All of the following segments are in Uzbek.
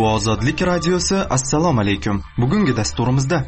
Ozodlik radiosi. Assalomu alaykum. Bugungi dasturimizda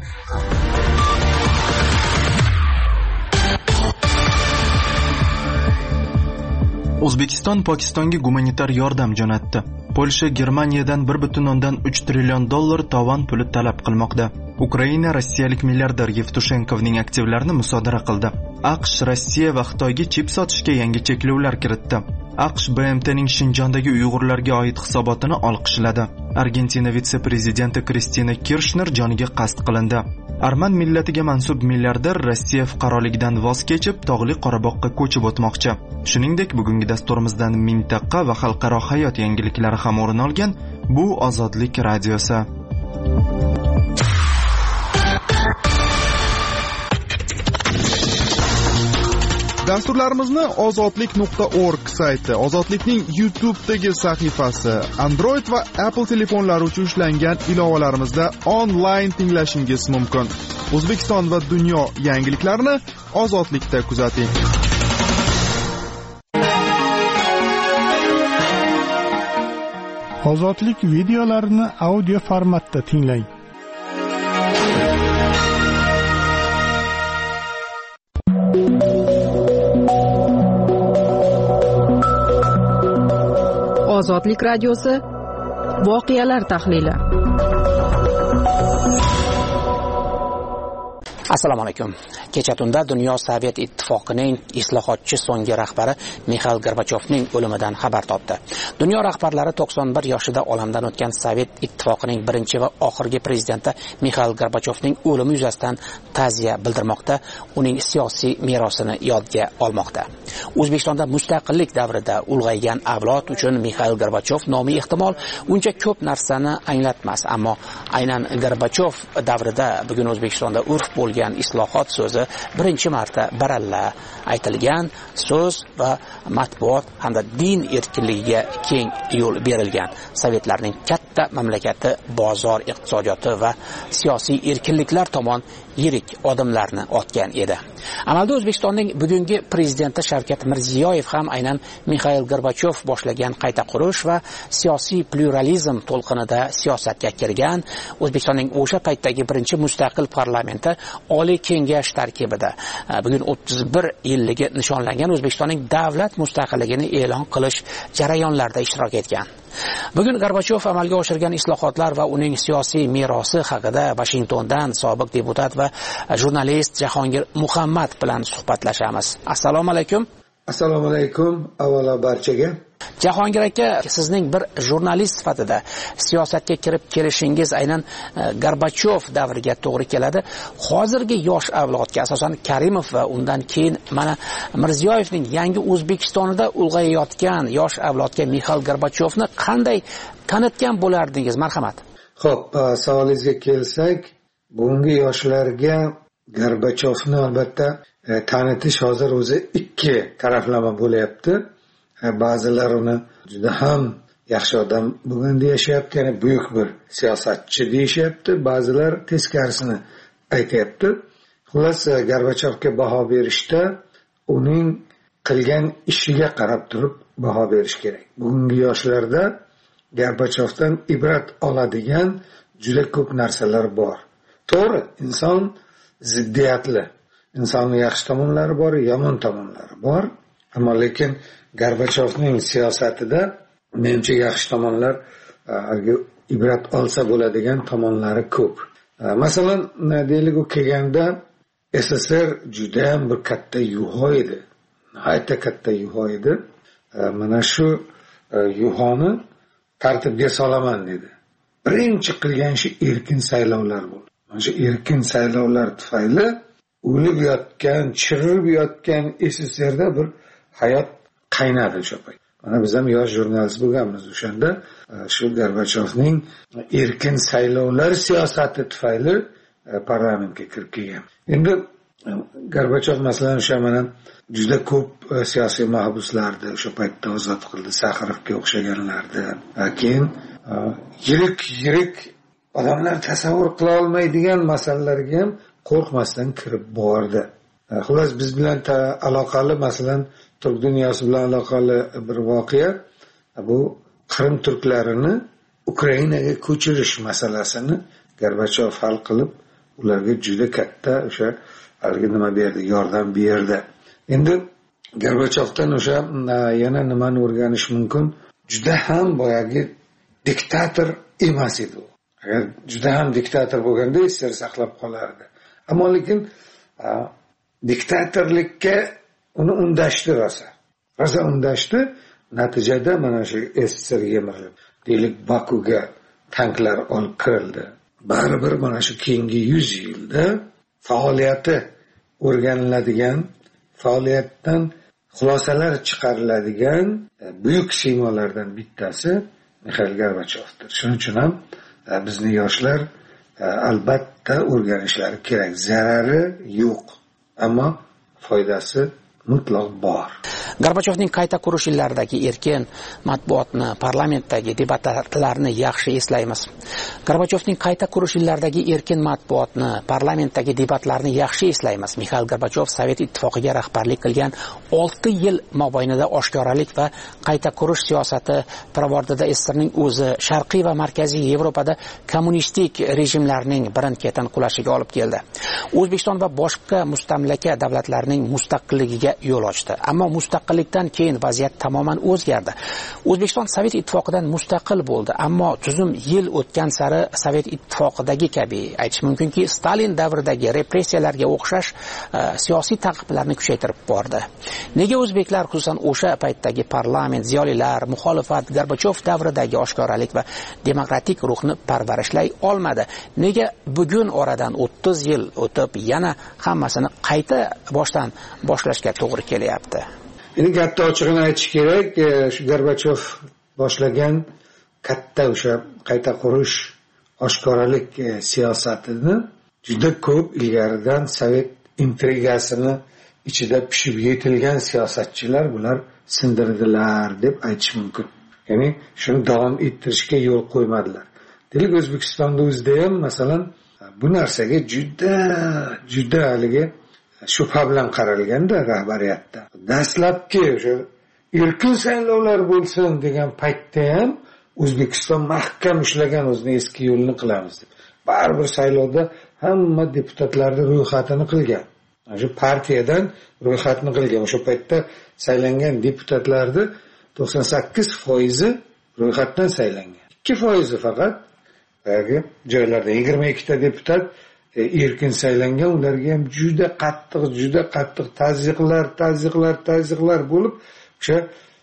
O'zbekiston Pokistonga gumanitar yordam jo'natdi. Polsha Germaniyadan 1,3 trillion dollar tovon puli talab qilmoqda. Ukraina rossiyalik milliarder Yevtushenkovning aktivlarini musodara qildi. AQSh Rossiya va Xitoyga chip sotishga yangi cheklovlar kiritdi. AQSh BMTning Shinjondagi Uyg'urlarga oid hisobotini olqishladi. Argentina vitse-prezidenti Kristina Kirchner joniga qasd qilindi. Arman millatiga mansub milliarder Rossiya fuqaroligidan voz kechib, tog'li Qorabog'ga ko'chib o'tmoqchi. Shuningdek, bugungi dasturimizdan mintaqa va xalqaro hayot yangiliklari ham o'rin olgan. Bu Ozodlik radiosi. Dasturlarimizni ozodlik.org sayti, Ozodlikning YouTube'dagi sahifasi, Android va Apple telefonlari uchun ishlangan ilovalarimizda onlayn tinglashingiz mumkin. O'zbekiston va dunyo yangiliklarini Ozodlikda kuzating. Ozodlik videolarini audio formatda tinglang. Ozodlik radiosi voqealar tahlili. Assalomu alaykum. Kecha tunda Dunyo Sovet Ittifoqining islohotchi so'nggi rahbari Mixail Gorbachyovning o'limidan xabar topdi. Dunyo rahbarlari 91 yoshida olamdan o'tgan Sovet Ittifoqining birinchi va oxirgi prezidenti Mixail Gorbachyovning o'limi yuzasidan ta'ziya bildirmoqda, uning siyosiy merosini yodga olmoqda. O'zbekistonda mustaqillik davrida ulg'aygan avlod uchun Mixail Gorbachyov nomi ehtimol uncha ko'p narsani anglatmas, ammo aynan Gorbachyov davrida bugun O'zbekistonda urf bo'lgan islohot so'zi birinchi marta baralla aytilgan so'z va matbuot hamda din erkinligiga keng yo'l berilgan. Sovetlarning katta mamlakati bozor iqtisodiyoti va siyosiy erkinliklar tomon yirik odamlarni otgan edi. Amalda O'zbekistonning bugungi prezidenti Shavkat Mirziyoyev ham aynan Mixail Gorbachyov boshlagan qayta qurish va siyosiy pluralizm to'lqinida siyosatga kirgan. O'zbekistonning o'sha paytdagi birinchi mustaqil parlamenti Oliy Kengash tarkibida bugun 31 yilligi nishonlangan O'zbekistonning davlat mustaqilligini e'lon qilish jarayonlarida ishtirok etgan. Bugun Gorbachyov amalga oshirgan islohotlar va uning siyosiy merosi haqida Washingtondan sobiq deputat va jurnalist Jahongir Muhammad bilan suhbatlashamiz. Assalomu alaykum. Assalomu alaykum. Avvalo barchaga. Jahongir aka, sizning bir jurnalist sifatida siyosatga kirib kelishingiz aynan Gorbachyov davriga to'g'ri keladi. Hozirgi yosh avlodga, asosan Karimov va undan keyin mana Mirziyoyevning yangi O'zbekistonida ulg'ayayotgan yosh avlodga Mixail Gorbachyovni qanday tanitgan bo'lardingiz? Marhamat. Xo'p, savolingizga kelsak, bugungi yoshlarga Gorbachyovni albatta tanitish hozir o'zi ikki taraflama bo'lyapti. Ba'zilar uni juda ham yaxshi odam bugun deyishyapti, ya'ni buyuk bir siyosatchi deyishyapti, ba'zilar teskarisini aytyapti. Xullas, Gorbachyovga baho berishda uning qilgan ishiga qarab turib baho berish kerak. Bugungi yoshlarda Gorbachyovdan ibrat oladigan juda ko'p narsalar bor. To'g'ri, inson ziddiyatli. Insonning yaxshi tomonlari bor, yomon tomonlari bor. Ammo lekin Gorbachyovning siyosatida menimcha yaxshi tomonlar, ibrat olsa bo'ladigan tomonlari ko'p. Masalan, deylik u kelganda SSR juda ham bir katta yuho edi. Nihoyatda katta yuho edi. Mana shu yuhoni tartibga solaman dedi. Birinchi qilgan ishi erkin saylovlar bo'ldi. Mana shu erkin saylovlar tufayli o'lib yotgan, chirib yotgan SSRda bir hayot qaynadi o'sha payt. Mana biz ham yosh jurnalist bo'lganmiz o'shanda. Shu Gorbachyovning erkin saylovlar siyosati tufayli parlamentga kirib kelgan. Endi Gorbachyov masalan o'sha mana juda ko'p siyosiy mahbuslarni o'sha paytda ozod qildi, Saxirovga o'xshaganlarni. Keyin yirik odamlar tasavvur qila olmaydigan masalalarga ham qo'rqmasdan kirib bordi. Xullas, biz bilan aloqali masalan turk dunyosi bilan aloqali bir voqea bu Qrim turklarini Ukrainaga ko'chirish masalasini Gorbachov hal qilib, ularga juda katta o'sha haligi nima berdi, yordam berdi. Endi Gorbachovdan o'sha yana nimani o'rganish mumkin? Juda ham boyagi diktator emas edi u. Agar juda ham diktator bo'lganda SSR saqlab qolardi. Ammo lekin diktatorlikka uni undashdi rosa. Rosa undashdi, natijada mana shu SSR yemirildi. Deylik Bakuga tanklar olib kirildi. Baribir mana shu keyingi 100 yilda faoliyati o'rganiladigan, faoliyatdan xulosalar chiqariladigan buyuk siymolardan bittasi Mixail Gorbachovdir. Shuning uchun ham bizni yoshlar albatta o'rganishlari kerak. Zarari yo'q, ammo foydasi mutlaq bor. Gorbachovning qayta qurish yillaridagi erkin matbuotni, parlamentdagi debatlarni yaxshi eslaymiz. Gorbachovning qayta qurish yillaridagi erkin matbuotni, parlamentdagi debatlarni yaxshi eslaymiz. Mixail Gorbachov Sovet Ittifoqiga rahbarlik qilgan 6 yil mobaynida oshkoralik va qayta qurish siyosati pirovardida SSRning o'zi Sharqiy va Markaziy Yevropada kommunistik rejimlarning birin-ketin qulashiga olib keldi. O'zbekiston va boshqa mustamlaka davlatlarning mustaqilligiga yo'l ochdi. Ammo mustaqillikdan keyin vaziyat tamoman o'zgardi. O'zbekiston Sovet Ittifoqidan mustaqil bo'ldi, ammo tuzum yil o'tgan sari Sovet Ittifoqidagi kabi aytish mumkinki, Stalin davridagi repressiyalarga o'xshash siyosiy ta'qiblarni kuchaytirib bordi. Nega o'zbeklar, xususan o'sha paytdagi parlament, ziyolilar, muxolifat Gorbachov davridagi oshkoralik va demokratik ruhni parvarishlay olmadi? Nega bugun oradan 30 yil o'tib yana hammasini qayta boshdan boshlashga to'g'ri kelyapti? Endi katta ochig'ini aytish kerak, shu Gorbachov boshlagan katta o'sha qayta qurish, oshkoralik siyosatini juda ko'p ilgaridan Sovet intrigasini ichida pishib yetilgan siyosatchilar bular sindirdilar deb aytish mumkin. Ya'ni shuni davom ettirishga yo'l qo'ymadilar. Deylik O'zbekistonda o'zida ham masalan bu narsaga juda haligi shubha bilan qaralganda rahbariyatda. Dastlabki o'sha erkin saylovlar bo'lsin degan paytda ham O'zbekiston mahkam ushlagan o'zining eski yo'lini qilamiz deb. Baribir saylovda hamma deputatlarning ro'yxatini qilgan. Shu partiyadan ro'yxatni qilgan. O'sha paytda saylangan deputatlarning 98% ro'yxatdan saylangan. 2% faqat bagi joylarda 22 ta deputat erkin saylangan. Ularga ham juda qattiq tazyiqlar bo'lib, o'sha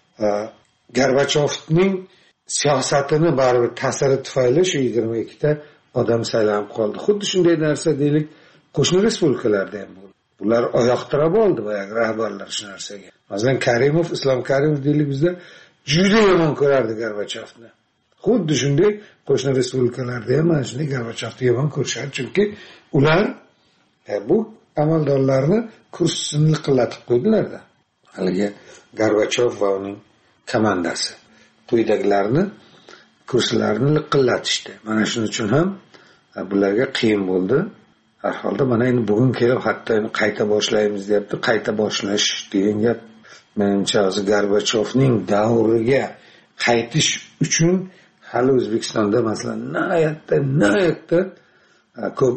Gorbachovning siyosatini baribir ta'siri tufayli shu 22 ta odam saylanib qoldi. Xuddi shunday narsa deylik qo'shni respublikalarda ham bo'ldi. Bular oyoqtirib oldi boyagi rahbarlar shu narsaga. Masalan, Islom Karimov deylik bizda juda yomon ko'rardi Gorbachovni. Xuddi shunday qo'shni respublikalarda ham mana shunday Gorbachovni yomon ko'rishadi, chunki ular bu amaldorlarni kursini liqillatib qo'ydilarda. Haligi Gorbachov va uning komandasi quyidagilarni kurslarini liqillatishdi. Mana shuning uchun ham bularga qiyin bo'ldi. Har holda mana endi bugun kelib hatto qayta boshlaymiz deyapti. Qayta boshlash degan gap menimcha o'zi Gorbachovning davriga qaytish uchun hali O'zbekistonda masalan nihoyatda ko'p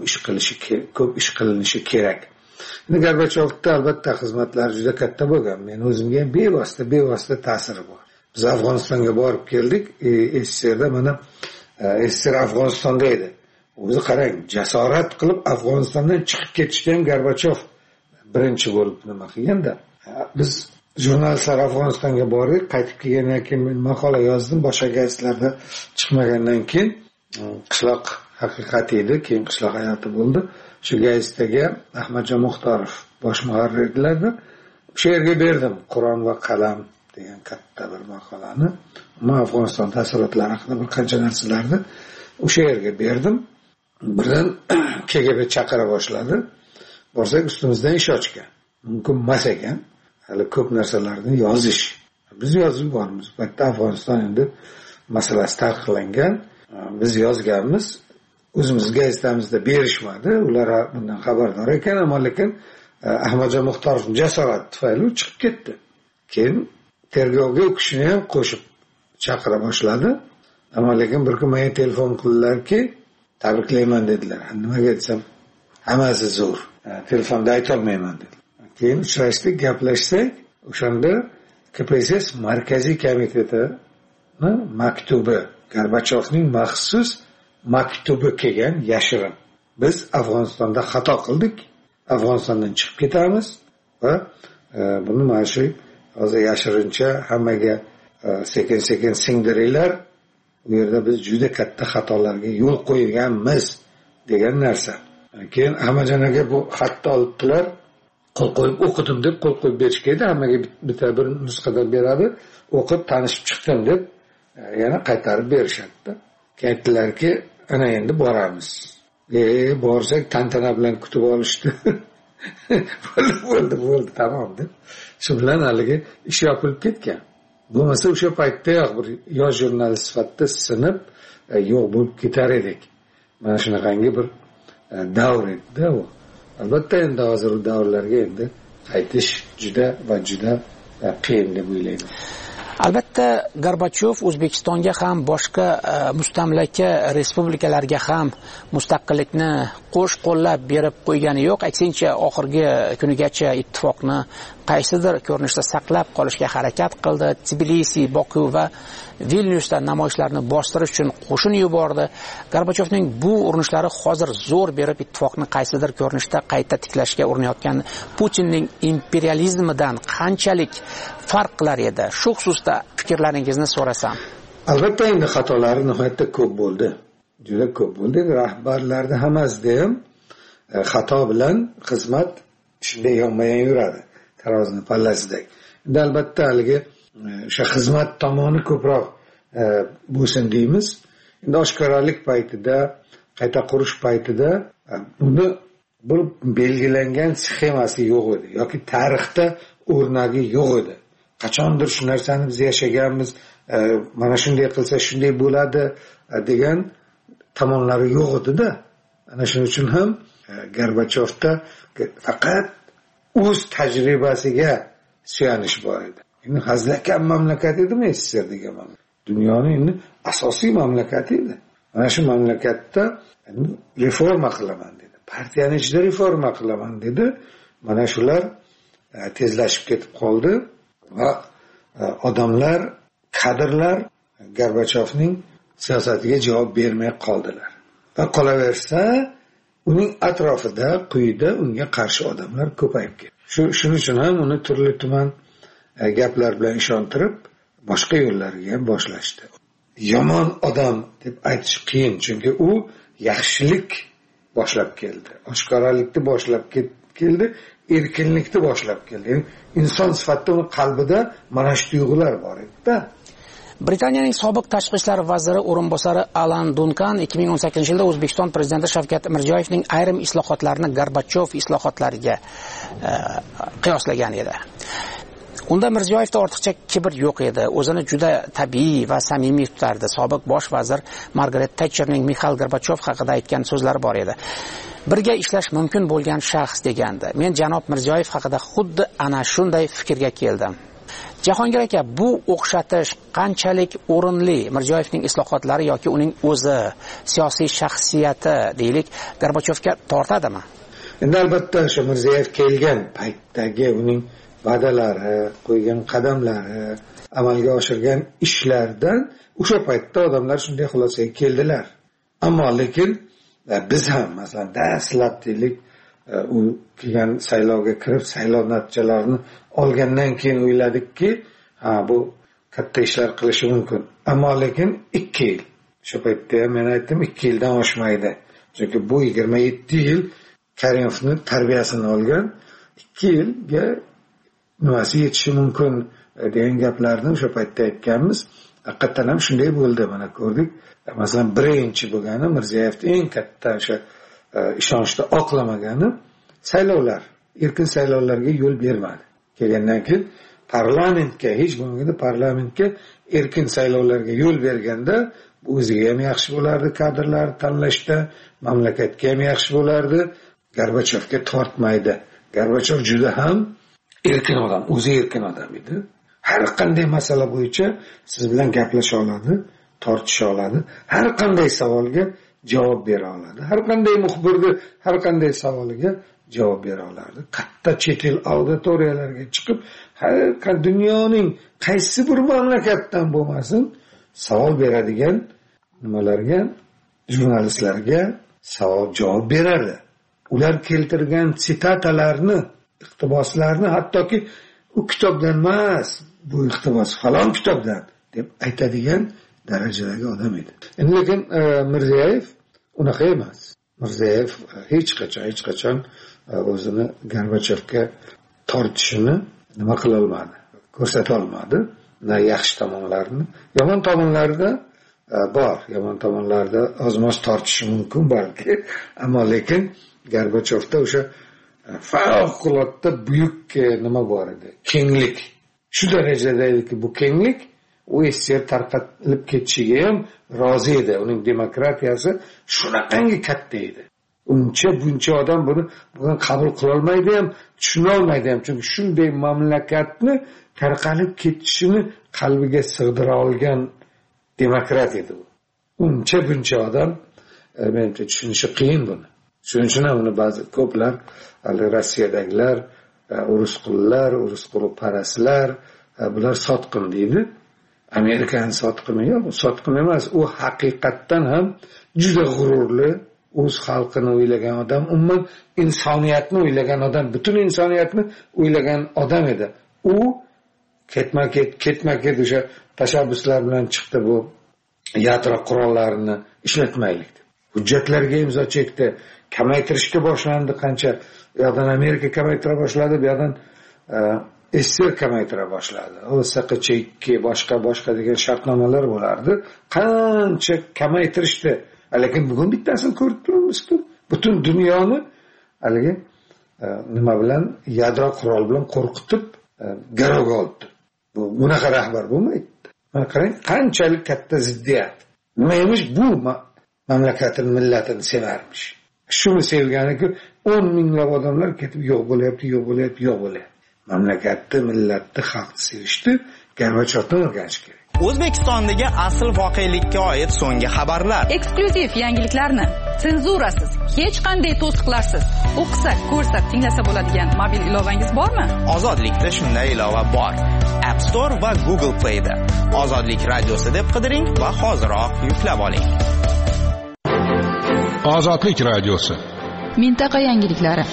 ish qilinishi kerak. Endi Gorbachovda albatta xizmatlari juda katta bo'lgan. Men o'zimga ham bevosita ta'siri bor. Biz Afg'onistonga borib keldik. SSRda mana SSR Afg'onistonda edi. O'zi qarang, jasorat qilib Afg'onistondan chiqib ketishga ham Gorbachov birinchi bo'lib nima qilganda. Biz jurnalistlar Afg'onistonga bordik, qaytib kelgandan keyin men maqola yozdim, boshqa gazetlarda chiqmagandan keyin qishloq haqiqati edi, keyin qishloq hayoti bo'ldi. Shu gazetga Ahmadjon Muxtorov bosh muharrir edilar-da. Shu yerga berdim Qur'on va qalam degan katta bir maqolani. Men Afg'oniston taassurotlari haqida bir qancha narsalarni o'sha yerga berdim. Birdan KGB chaqira boshladi. Borsak ustimizdan ish ochgan. Mumkin emas ekan. Hali ko'p narsalarni yozish. Biz yozib bormiz. Bu yerda Afg'oniston endi masalasi taqiqlangan. Biz yozganmiz. O'zimiz gazetamizda berishmadi. Ular bundan xabardor ekan, ammo lekin Ahmadjon Muxtorovning jasorati tufayli chiqib ketdi. Keyin tergovga u kishini ham qo'shib chaqira boshladi. ammo lekin bir kun menga telefon qildilarki, tabriklayman dedilar. Nimaga desam, hammasi zo'r, telefonda aytolmayman dedilar. Keyin uchrashdik, gaplashsak, o'shanda KPSS markaziy komiteti maktubi, Gorbachyovning maxsus maktubi kelgan yashirin. Biz Afg'onistonda xato qildik, Afg'onistondan chiqib ketamiz va buni mana shu hozir yashirincha hammaga sekin-sekin singdiringlar. Bu yerda biz juda katta xatolarga yo'l qo'yganmiz degan narsa. Keyin Ahmadjon aka bu xatni olibdilar, qo'l qo'yib o'qidim deb qo'l qo'yib berishgaydi, hammaga bitta bir nusxadan beradi, o'qib tanishib chiqdim deb yana qaytarib berishadi. Aytdilarki, ana endi boramiz. Borsak tantana bilan kutib olishdi. bo'ldi, tamom deb. Shu bilan haligi ish yopilib ketgan. Bo'lmasa o'sha paytdayoq bir yosh jurnalist sifatida sinib yo'q bo'lib ketar edik. Mana shunaqangi bir davr edi u. Albatta endi hozir u davrlarga endi qaytish juda qiyin deb o'ylayman. Albatta Gorbachyov O'zbekistonga ham boshqa mustamlaka respublikalarga ham mustaqillikni qo'sh qo'llab berib qo'ygani yo'q. Aksincha oxirgi kunigacha ittifoqni qaysidir ko'rinishda saqlab qolishga harakat qildi. Tbilisi, Boku va Vilnyusda namoyishlarni bostirish uchun qo'shin yubordi. Gorbachyovning bu urinishlari hozir zo'r berib ittifoqni qaysidir ko'rinishda qayta tiklashga urinayotgan Putinning imperializmidan qanchalik farq qilar edi? Shu xususda fikrlaringizni so'rasam. Albatta endi xatolari nihoyatda ko'p bo'ldi. Juda ko'p bo'ldi. Rahbarlarda hammasida ham xato bilan xizmat shunday yonma-yon yuradi. Tarozini pallasidek. Endi albatta haligi o'sha xizmat tomoni ko'proq bo'lsin deymiz. Endi oshkoralik paytida, qayta qurish paytida buni bir belgilangan sxemasi yo'q edi yoki tarixda o'rnagi yo'q edi. Qachondir shu narsani biz yashaganmiz, mana shunday qilsa shunday bo'ladi degan tomonlari yo'q edi-da. Ana shuning uchun ham Gorbachyovda faqat o'z tajribasiga suyanish bor edi. Endi hazlakan mamlakat edimi SSR degan mamlakat. Dunyoning endi asosiy mamlakati edi. Mana shu mamlakatda reforma qilaman dedi. Partiyani ichida reforma qilaman dedi. Mana shular tezlashib ketib qoldi va odamlar, kadrlar Gorbachyovning siyosatiga javob bermay qoldilar. Va qolaversa, uning atrofida, quyida unga qarshi odamlar ko'payib ketdi. Shuning uchun ham uni turli tuman gaplar bilan ishontirib, boshqa yo'llarga ham boshlashdi. Yomon odam deb aytish qiyin, chunki u yaxshilik boshlab keldi. Oshkoralikni boshlab keldi, erkinlikni boshlab keldi. Yani inson sifatida uni qalbida mana shu tuyg'ular bor edi-da. Britaniyaning sobiq tashqi ishlar vaziri o'rinbosari Alan Duncan 2018-yilda O'zbekiston prezidenti Shavkat Mirziyoyevning ayrim islohotlarini Gorbachyov islohotlariga qiyoslagan edi. Unda Mirziyoyevda ortiqcha kibr yo'q edi. O'zini juda tabiiy va samimiy tutardi. Sobiq bosh vazir Margaret Thatcherning Mikhail Gorbachyov haqida aytgan so'zlari bor edi. Birga ishlash mumkin bo'lgan shaxs degandi. Men janob Mirziyoyev haqida xuddi ana shunday fikrga keldim. Jahongir aka, bu o'xshatish qanchalik o'rinli? Mirziyoyevning islohotlari yoki uning o'zi, siyosiy shaxsiyati deylik, Gorbachyovga tortadimi? Endi albatta o'sha Mirziyoyev kelgan paytdagi uning va'dalari, qo'ygan qadamlari, amalga oshirgan ishlardan o'sha paytda odamlar shunday xulosaga keldilar. Ammo lekin biz ham masalan dastlab deylik u kelgan saylovga kirib saylov natijalarini olgandan keyin o'yladikki, bu katta ishlar qilishi mumkin. Ammo lekin 2 yil. Shu paytda men aytdim 2 yildan oshmaydi. Chunki bu 27 yil Karimovning tarbiyasini olgan, 2 yilga nimasi yetishi mumkin degan gaplarni o'sha paytda aytganmiz. Haqiqatan ham shunday bo'ldi, mana ko'rdik. Masalan, birinchi bo'lgani Mirziyoyevning eng katta o'sha ishonchda oqlamagani saylovlar, erkin saylovlarga yo'l bermadi. Kelgandan keyin parlamentga, hech bo'lmaganda parlamentga erkin saylovlarga yo'l berganda bu o'ziga ham yaxshi bo'lardi, kadrlarni tanlashda, mamlakatga ham yaxshi bo'lardi. Gorbachyovga tortmaydi. Gorbachyov juda ham erkin odam, o'zi erkin odam edi. Har qanday masala bo'yicha siz bilan gaplasha oladi, tortisha oladi, har qanday savolga javob bera oladi, har qanday muxbirni har qanday savoliga javob bera oladi. Katta chet el auditoriyalarga chiqib, har dunyoning qaysi bir mamlakatdan bo'lmasin savol beradigan nimalarga, jurnalistlarga savol javob beradi. Ular keltirgan sitatalarni, iqtiboslarni hattoki u kitobdan emas, bu iqtibos falon kitobdan deb aytadigan darajadagi odam edi. Lekin Mirziyoyev unaqa emas. Mirziyoyev hech qachon o'zini Gorbachevga tortishini nima qila olmadi, ko'rsata olmadi. Na yaxshi tomonlarini, yomon tomonlarida bor, yomon tomonlarida ozmoz tortishi mumkin balki, ammo lekin Gorbachevda o'sha favqulodda buyuk nima bor edi, kenglik. Shu darajada ediki, bu kenglik u SSR tarqatilib ketishiga ham rozi edi. Uning demokratiyasi shunaqangi katta edi. Buncha odam buni qabul qila olmaydi ham, tushuna olmaydi ham. Chunki shunday mamlakatni tarqalib ketishini qalbiga sig'dira olgan demokrat edi u. Buncha odam menimcha tushunishi qiyin buni. Shuning uchun ham uni ba'zi ko'plar Rossiyadagilar, urus qulub paraslar, bular sotqin deydi. Amerikani sotqini yo'q, u sotqin emas, u haqiqatdan ham juda g'ururli, o'z xalqini o'ylagan odam, umuman insoniyatni o'ylagan odam, butun insoniyatni o'ylagan odam edi. U ketma-ket o'sha tashabbuslar bilan chiqdi, bu yadro qurollarini ishlatmaylik deb. Hujjatlarga imzo chekdi, kamaytirishga boshlandi. Qancha bu yoqdan Amerika kamaytira boshladi, bu yoqdan SSR kamaytira boshladi. OSQChK boshqa degan shartnomalar bo'lardi. Qancha kamaytirishdi. Lekin bugun bittasini ko'rib turibmiz-ku. Butun dunyoni haligi nima bilan, yadro qurol bilan qo'rqitib garovga oldi. Bunaqa rahbar bo'lmaydi. Mana qarang, qanchalik katta ziddiyat. Nima emish bu mamlakatini, millatini sevarmish. Shuni sevganiku 10 minglab odamlar ketib yo'q bo'lyapti. Mamlakatni, millatni, xalqni sevishni Gorbachevdan o'rganish kerak. O'zbekistondagi asl voqelikka oid so'nggi xabarlar, eksklyuziv yangiliklarni senzurasiz, hech qanday to'siqlarsiz o'qisak, ko'rsak, tinglasa bo'ladigan mobil ilovangiz bormi? Ozodlikda shunday ilova bor. App Store va Google Play da Ozodlik radiosi deb qidiring va hoziroq yuklab oling. Ozodlik radiosi. Mintaqa yangiliklari.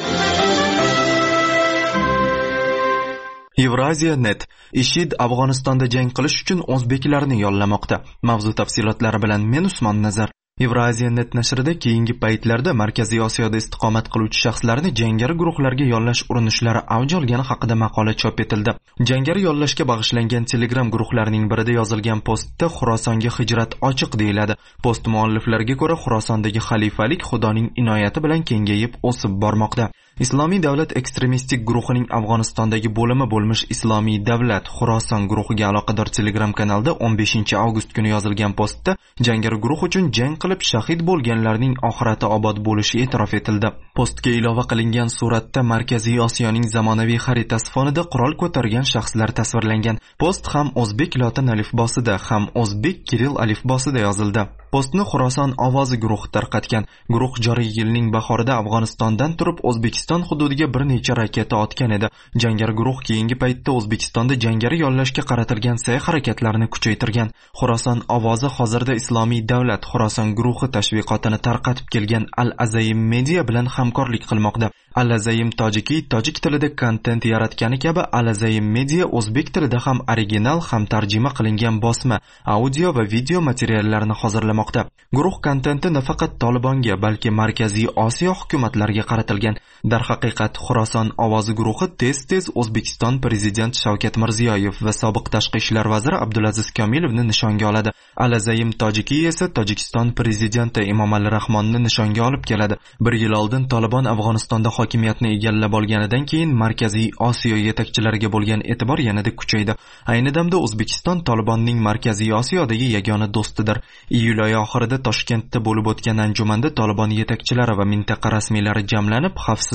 Evraziya.net IShID Afg'onistonda jang qilish uchun o'zbeklarni yollamoqda. Mavzu tafsilotlari bilan men Usmon Nazar. Evraziya.net nashrida keyingi paytlarda Markaziy Osiyoda istiqomat qiluvchi shaxslarni jangari guruhlarga yollash urinishlari avj olgani haqida maqola chop etildi. Jangari yollashga bag'ishlangan Telegram guruhlarining birida yozilgan postda Xurosonga hijrat ochiq deyiladi. Post mualliflariga ko'ra, Xurosondagi xalifalik Xudoning inoyati bilan kengayib o'sib bormoqda. Islomiy davlat ekstremistik guruhining Afg'onistondagi bo'limi bo'lmish Islomiy davlat Xuroson guruhiga aloqador Telegram kanalida 15 avgust kuni yozilgan postda jangari guruh uchun jang qilib shahid bo'lganlarning oxirati obod bo'lishi e'tirof etildi. Postga ilova qilingan suratda Markaziy Osiyoning zamonaviy xaritasi fonida qurol ko'targan shaxslar tasvirlangan. Post ham o'zbek lotin alifbosida, ham o'zbek kiril alifbosida yozildi. Postni Xuroson ovozi guruhi tarqatgan. Guruh joriy yilning bahorida Afg'onistondan turib O'zbekiston hududiga bir necha raketa otgan edi. Jangari guruh keyingi paytda O'zbekistonda jangari yollashga qaratilgan sa'y-harakatlarini kuchaytirgan. Xuroson ovozi hozirda Islomiy davlat Xuroson guruhi tashviqotini tarqatib kelgan Al-Azayim Media bilan hamkorlik qilmoqda. Al-Azayim tojik tilida kontent yaratgani kabi Al-Azayim Media o'zbek tilida ham original, ham tarjima qilingan bosma, audio va video materiallarni hozirlamoqda. Guruh kontenti nafaqat Tolibonga, balki Markaziy Osiyo hukumatlariga qaratilgan. Darhaqiqat, Xuroson ovozi guruhi tez-tez O'zbekiston prezident Shavkat Mirziyoyev va sobiq tashqi ishlar vaziri Abdulaziz Komilovni nishonga oladi. Al-Azayim Tojikiy esa Tojikiston prezidenti Emomali Rahmonni nishonga olib keladi. 1 yil oldin Tolibon Afg'onistonda hokimiyatni egallab olganidan keyin Markaziy Osiyo yetakchilariga bo'lgan e'tibor yanada kuchaydi. Ayni damda O'zbekiston Tolibonning Markaziy Osiyodagi yagona do'stidir. Iyul oyi oxirida Toshkentda bo'lib o'tgan anjumanda Tolibon yetakchilari va mintaqa rasmiylari jamlanib, xavfsiz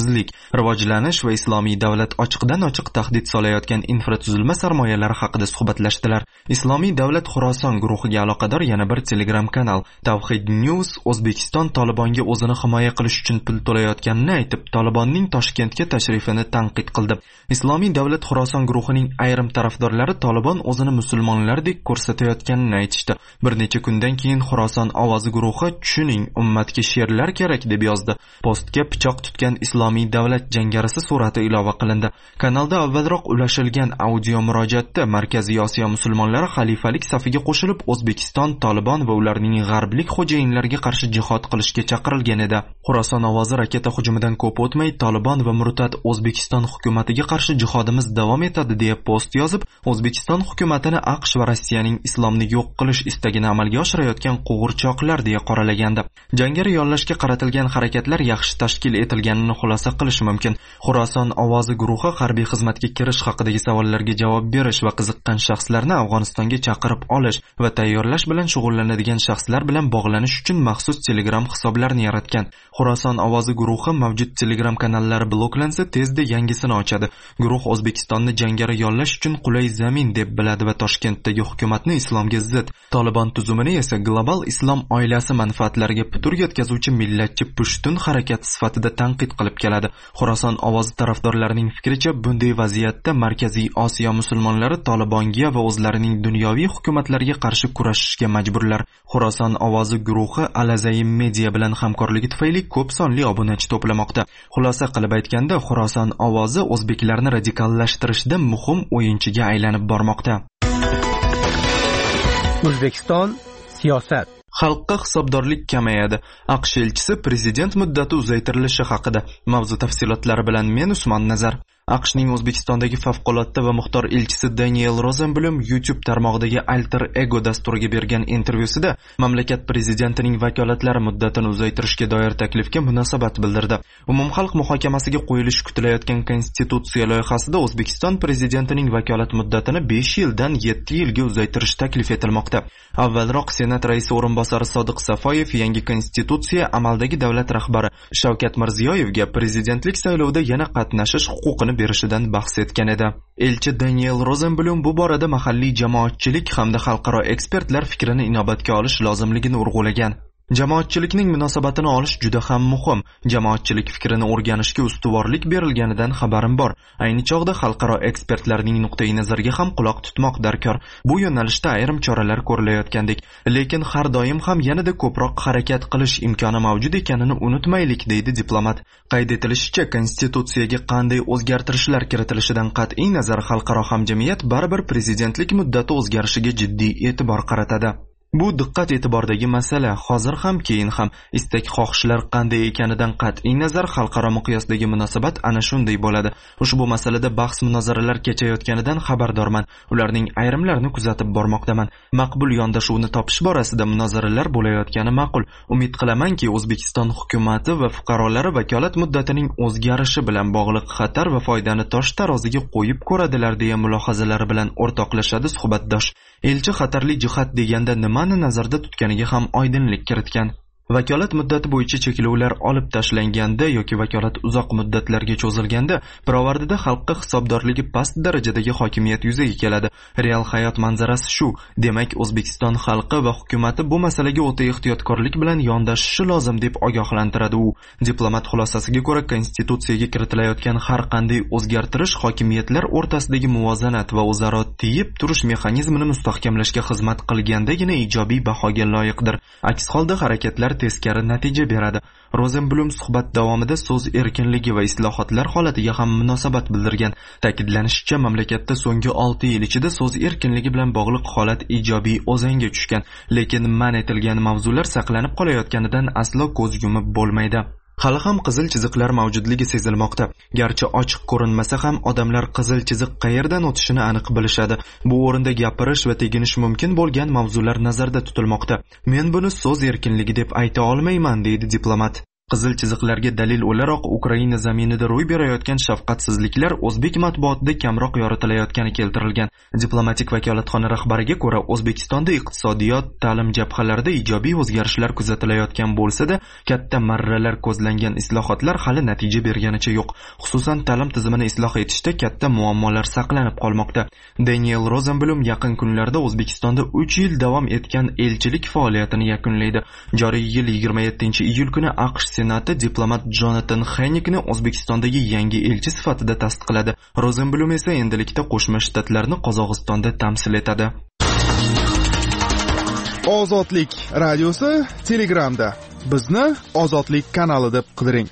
xavfsizlik, rivojlanish va islomiy davlat ochiqdan ochiq tahdid solayotgan infratuzilma sarmoyalari haqida suhbatlashdilar. Islomiy davlat Xuroson guruhiga aloqador yana bir Telegram kanal Tawhid News O'zbekiston Tolibonga o'zini himoya qilish uchun pul to'layotganini aytib, Tolibonning Toshkentga tashrifini tanqid qildi. Islomiy davlat Xuroson guruhining ayrim tarafdorlari Tolibon o'zini musulmonlardek ko'rsatayotganini aytishdi. Bir necha kundan keyin Xuroson ovozi guruhi "Tushuning, ummatga she'rlar kerak" deb yozdi. Postga pichoq tutgan islomiy davlat jangarisi surati ilova qilindi. Kanalda avvalroq ulashilgan audio murojaatda Markaziy Osiyo musulmonlari xalifalik safiga qo'shilib O'zbekiston Tolibon va ularning g'arblik xo'jayinlariga qarshi jihad qilishga chaqirilgan edi. Xuroson ovozi raketa hujumidan ko'p o'tmay Tolibon va murtad O'zbekiston hukumatiga qarshi jihodimiz davom etadi deya post yozib, O'zbekiston hukumatini AQSh va Rossiyaning islomni yo'q qilish istagini amalga oshirayotgan qo'g'irchoqlar deya qoralagandi. Jangari yollashga qaratilgan harakatlar yaxshi tashkil etilganini xulosa qilish mumkin. Xuroson ovozi guruhi harbiy xizmatga kirish haqidagi savollarga javob berish va qiziqqan shaxslarni Afg'onistonga chaqirib olish va tayyorlash bilan shug'ullanadigan shaxslar bilan bog'lanish uchun maxsus Telegram hisoblarini yaratgan. Xuroson ovozi guruhi mavjud Telegram kanallari bloklansa tezda yangisini ochadi. Guruh O'zbekistonni jangari yollash uchun qulay zamin deb biladi va Toshkentdagi hukumatni islomga zid, Tolibon tuzumini esa global islom oilasi manfaatlariga putur yetkazuvchi millatchi pushtun harakat sifatida tanqid qilib keladi. Xuroson ovozi tarafdorlarining fikricha, bunday vaziyatda Markaziy Osiyo musulmonlari Tolibonga va o'zlarining dunyoviy hukumatlarga qarshi kurashishga majburlar. Xuroson ovozi guruhi Al-Azai Media bilan hamkorligi tufayli ko'p sonli obunachi to'plamoqda. Xulosa qilib aytganda, Xuroson ovozi o'zbeklarni radikallashtirishda muhim o'yinchiga aylanib bormoqda. O'zbekiston siyosat. Xalqqa hisobdorlik kamayadi. AQSh elchisi prezident muddati uzaytirilishi haqida. Mavzu tafsilotlari bilan men Usmon Nazar. AQShning O'zbekistondagi favqulodda va muxtor elchisi Daniel Rosenblum YouTube tarmog'idagi Alter Ego dasturiga bergan intervyusida mamlakat prezidentining vakolatlari muddatini uzaytirishga doir taklifga munosabat bildirdi. Umumxalq muhokamasiga qo'yilishi kutilayotgan konstitutsiya loyihasida O'zbekiston prezidentining vakolat muddatini 5 yildan 7 yilga uzaytirish taklif etilmoqda. Avvalroq Senat raisi o'rinbosari Sodiq Safoyev yangi konstitutsiya amaldagi davlat rahbari Shavkat Mirziyoyevga prezidentlik saylovida yana qatnashish huquqini berishidan bahs etgan edi. Elchi Daniel Rosenblum bu borada mahalliy jamoatchilik hamda xalqaro ekspertlar fikrini inobatga olish lozimligini urg'ulagan. Jamoatchilikning munosabatini olish juda ham muhim. Jamoatchilik fikrini o'rganishga ustuvorlik berilganidan xabarim bor. Ayni chog'da xalqaro ekspertlarning nuqtai nazariga ham quloq tutmoq darkor. Bu yo'nalishda ayrim choralar ko'rilayotgandek, lekin har doim ham yanada ko'proq harakat qilish imkoni mavjud ekanini unutmaylik, deydi diplomat. Qayd etilishicha, konstitutsiyaga qanday o'zgartirishlar kiritilishidan qat'iy nazar xalqaro hamjamiyat baribir prezidentlik muddati o'zgarishiga jiddiy e'tibor qaratadi. Bu diqqat e'tibordagi masala. Hozir ham, keyin ham istak xohishlar qanday ekanidan qat'iy nazar xalqaro miqyosdagi munosabat ana shunday bo'ladi. Ushbu masalada bahs munozaralar kechayotganidan xabardorman. Ularning ayrimlarini kuzatib bormoqdaman. Maqbul yondashuvni topish borasida munozaralar bo'layotgani ma'qul. Umid qilamanki, O'zbekiston hukumati va fuqarolari vakolat muddatining o'zgarishi bilan bog'liq xatar va foydani tosh taroziga qo'yib ko'radilar deya mulohazalari bilan o'rtoqlashadi suhbatdosh. Elchi xatarli jihat deganda nimani nazarda tutganiga ham oydinlik kiritgan. Vakolat muddati bo'yicha cheklovlar olib tashlanganda yoki vakolat uzoq muddatlarga cho'zilganda pirovardida xalqqa hisobdorligi past darajadagi hokimiyat yuzaga keladi. Real hayot manzarasi shu. Demak, O'zbekiston xalqi va hukumati bu masalaga o'ta ehtiyotkorlik bilan yondashishi lozim deb ogohlantiradi u. Diplomat xulosasiga ko'ra, konstitutsiyaga kiritilayotgan har qanday o'zgartirish hokimiyatlar o'rtasidagi muvozanat va o'zaro tiyib turish mexanizmini mustahkamlashga xizmat qilgandagina ijobiy bahoga loyiqdir. Aks holda harakatlar teskari natija beradi. Rosenblum suhbat davomida so'z erkinligi va islohotlar holatiga ham munosabat bildirgan. Ta'kidlanishicha, mamlakatda so'nggi 6 yil ichida so'z erkinligi bilan bog'liq holat ijobiy o'zanga tushgan, lekin man etilgan mavzular saqlanib qolayotganidan aslo ko'z yumib bo'lmaydi. Hali ham qizil chiziqlar mavjudligi sezilmoqda. Garchi ochiq ko'rinmasa ham odamlar qizil chiziq qayerdan o'tishini aniq bilishadi. Bu o'rinda gapirish va teginish mumkin bo'lgan mavzular nazarda tutilmoqda. Men buni so'z erkinligi deb ayta olmayman, deydi diplomat. Qizil chiziqlarga dalil o'laroq Ukraina zaminida ro'y berayotgan shafqatsizliklar o'zbek matbuotida kamroq yoritilayotgani keltirilgan. Diplomatik vakolatxona rahbariga ko'ra, O'zbekistonda iqtisodiyot, ta'lim jabhalarida ijobiy o'zgarishlar kuzatilayotgan bo'lsa-da, katta marralar ko'zlangan islohotlar hali natija berganicha yo'q. Xususan, ta'lim tizimini isloh etishda katta muammolar saqlanib qolmoqda. Daniel Rosenblum yaqin kunlarda O'zbekistonda 3 yil davom etgan elchilik faoliyatini yakunlaydi. Joriy yil 27-iyul kuni AQSh Senati diplomat Jonathan Hennikni O'zbekistondagi yangi elchi sifatida tasdiqladi. Rosenblum esa endilikda Qo'shma Shtatlarni Qozog'istonda tamsil etadi. Ozodlik radiosi Telegramda. Bizni Ozodlik kanali deb qidiring.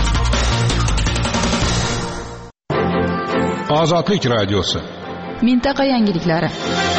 Ozodlik radiosi. Mintaqa yangiliklari.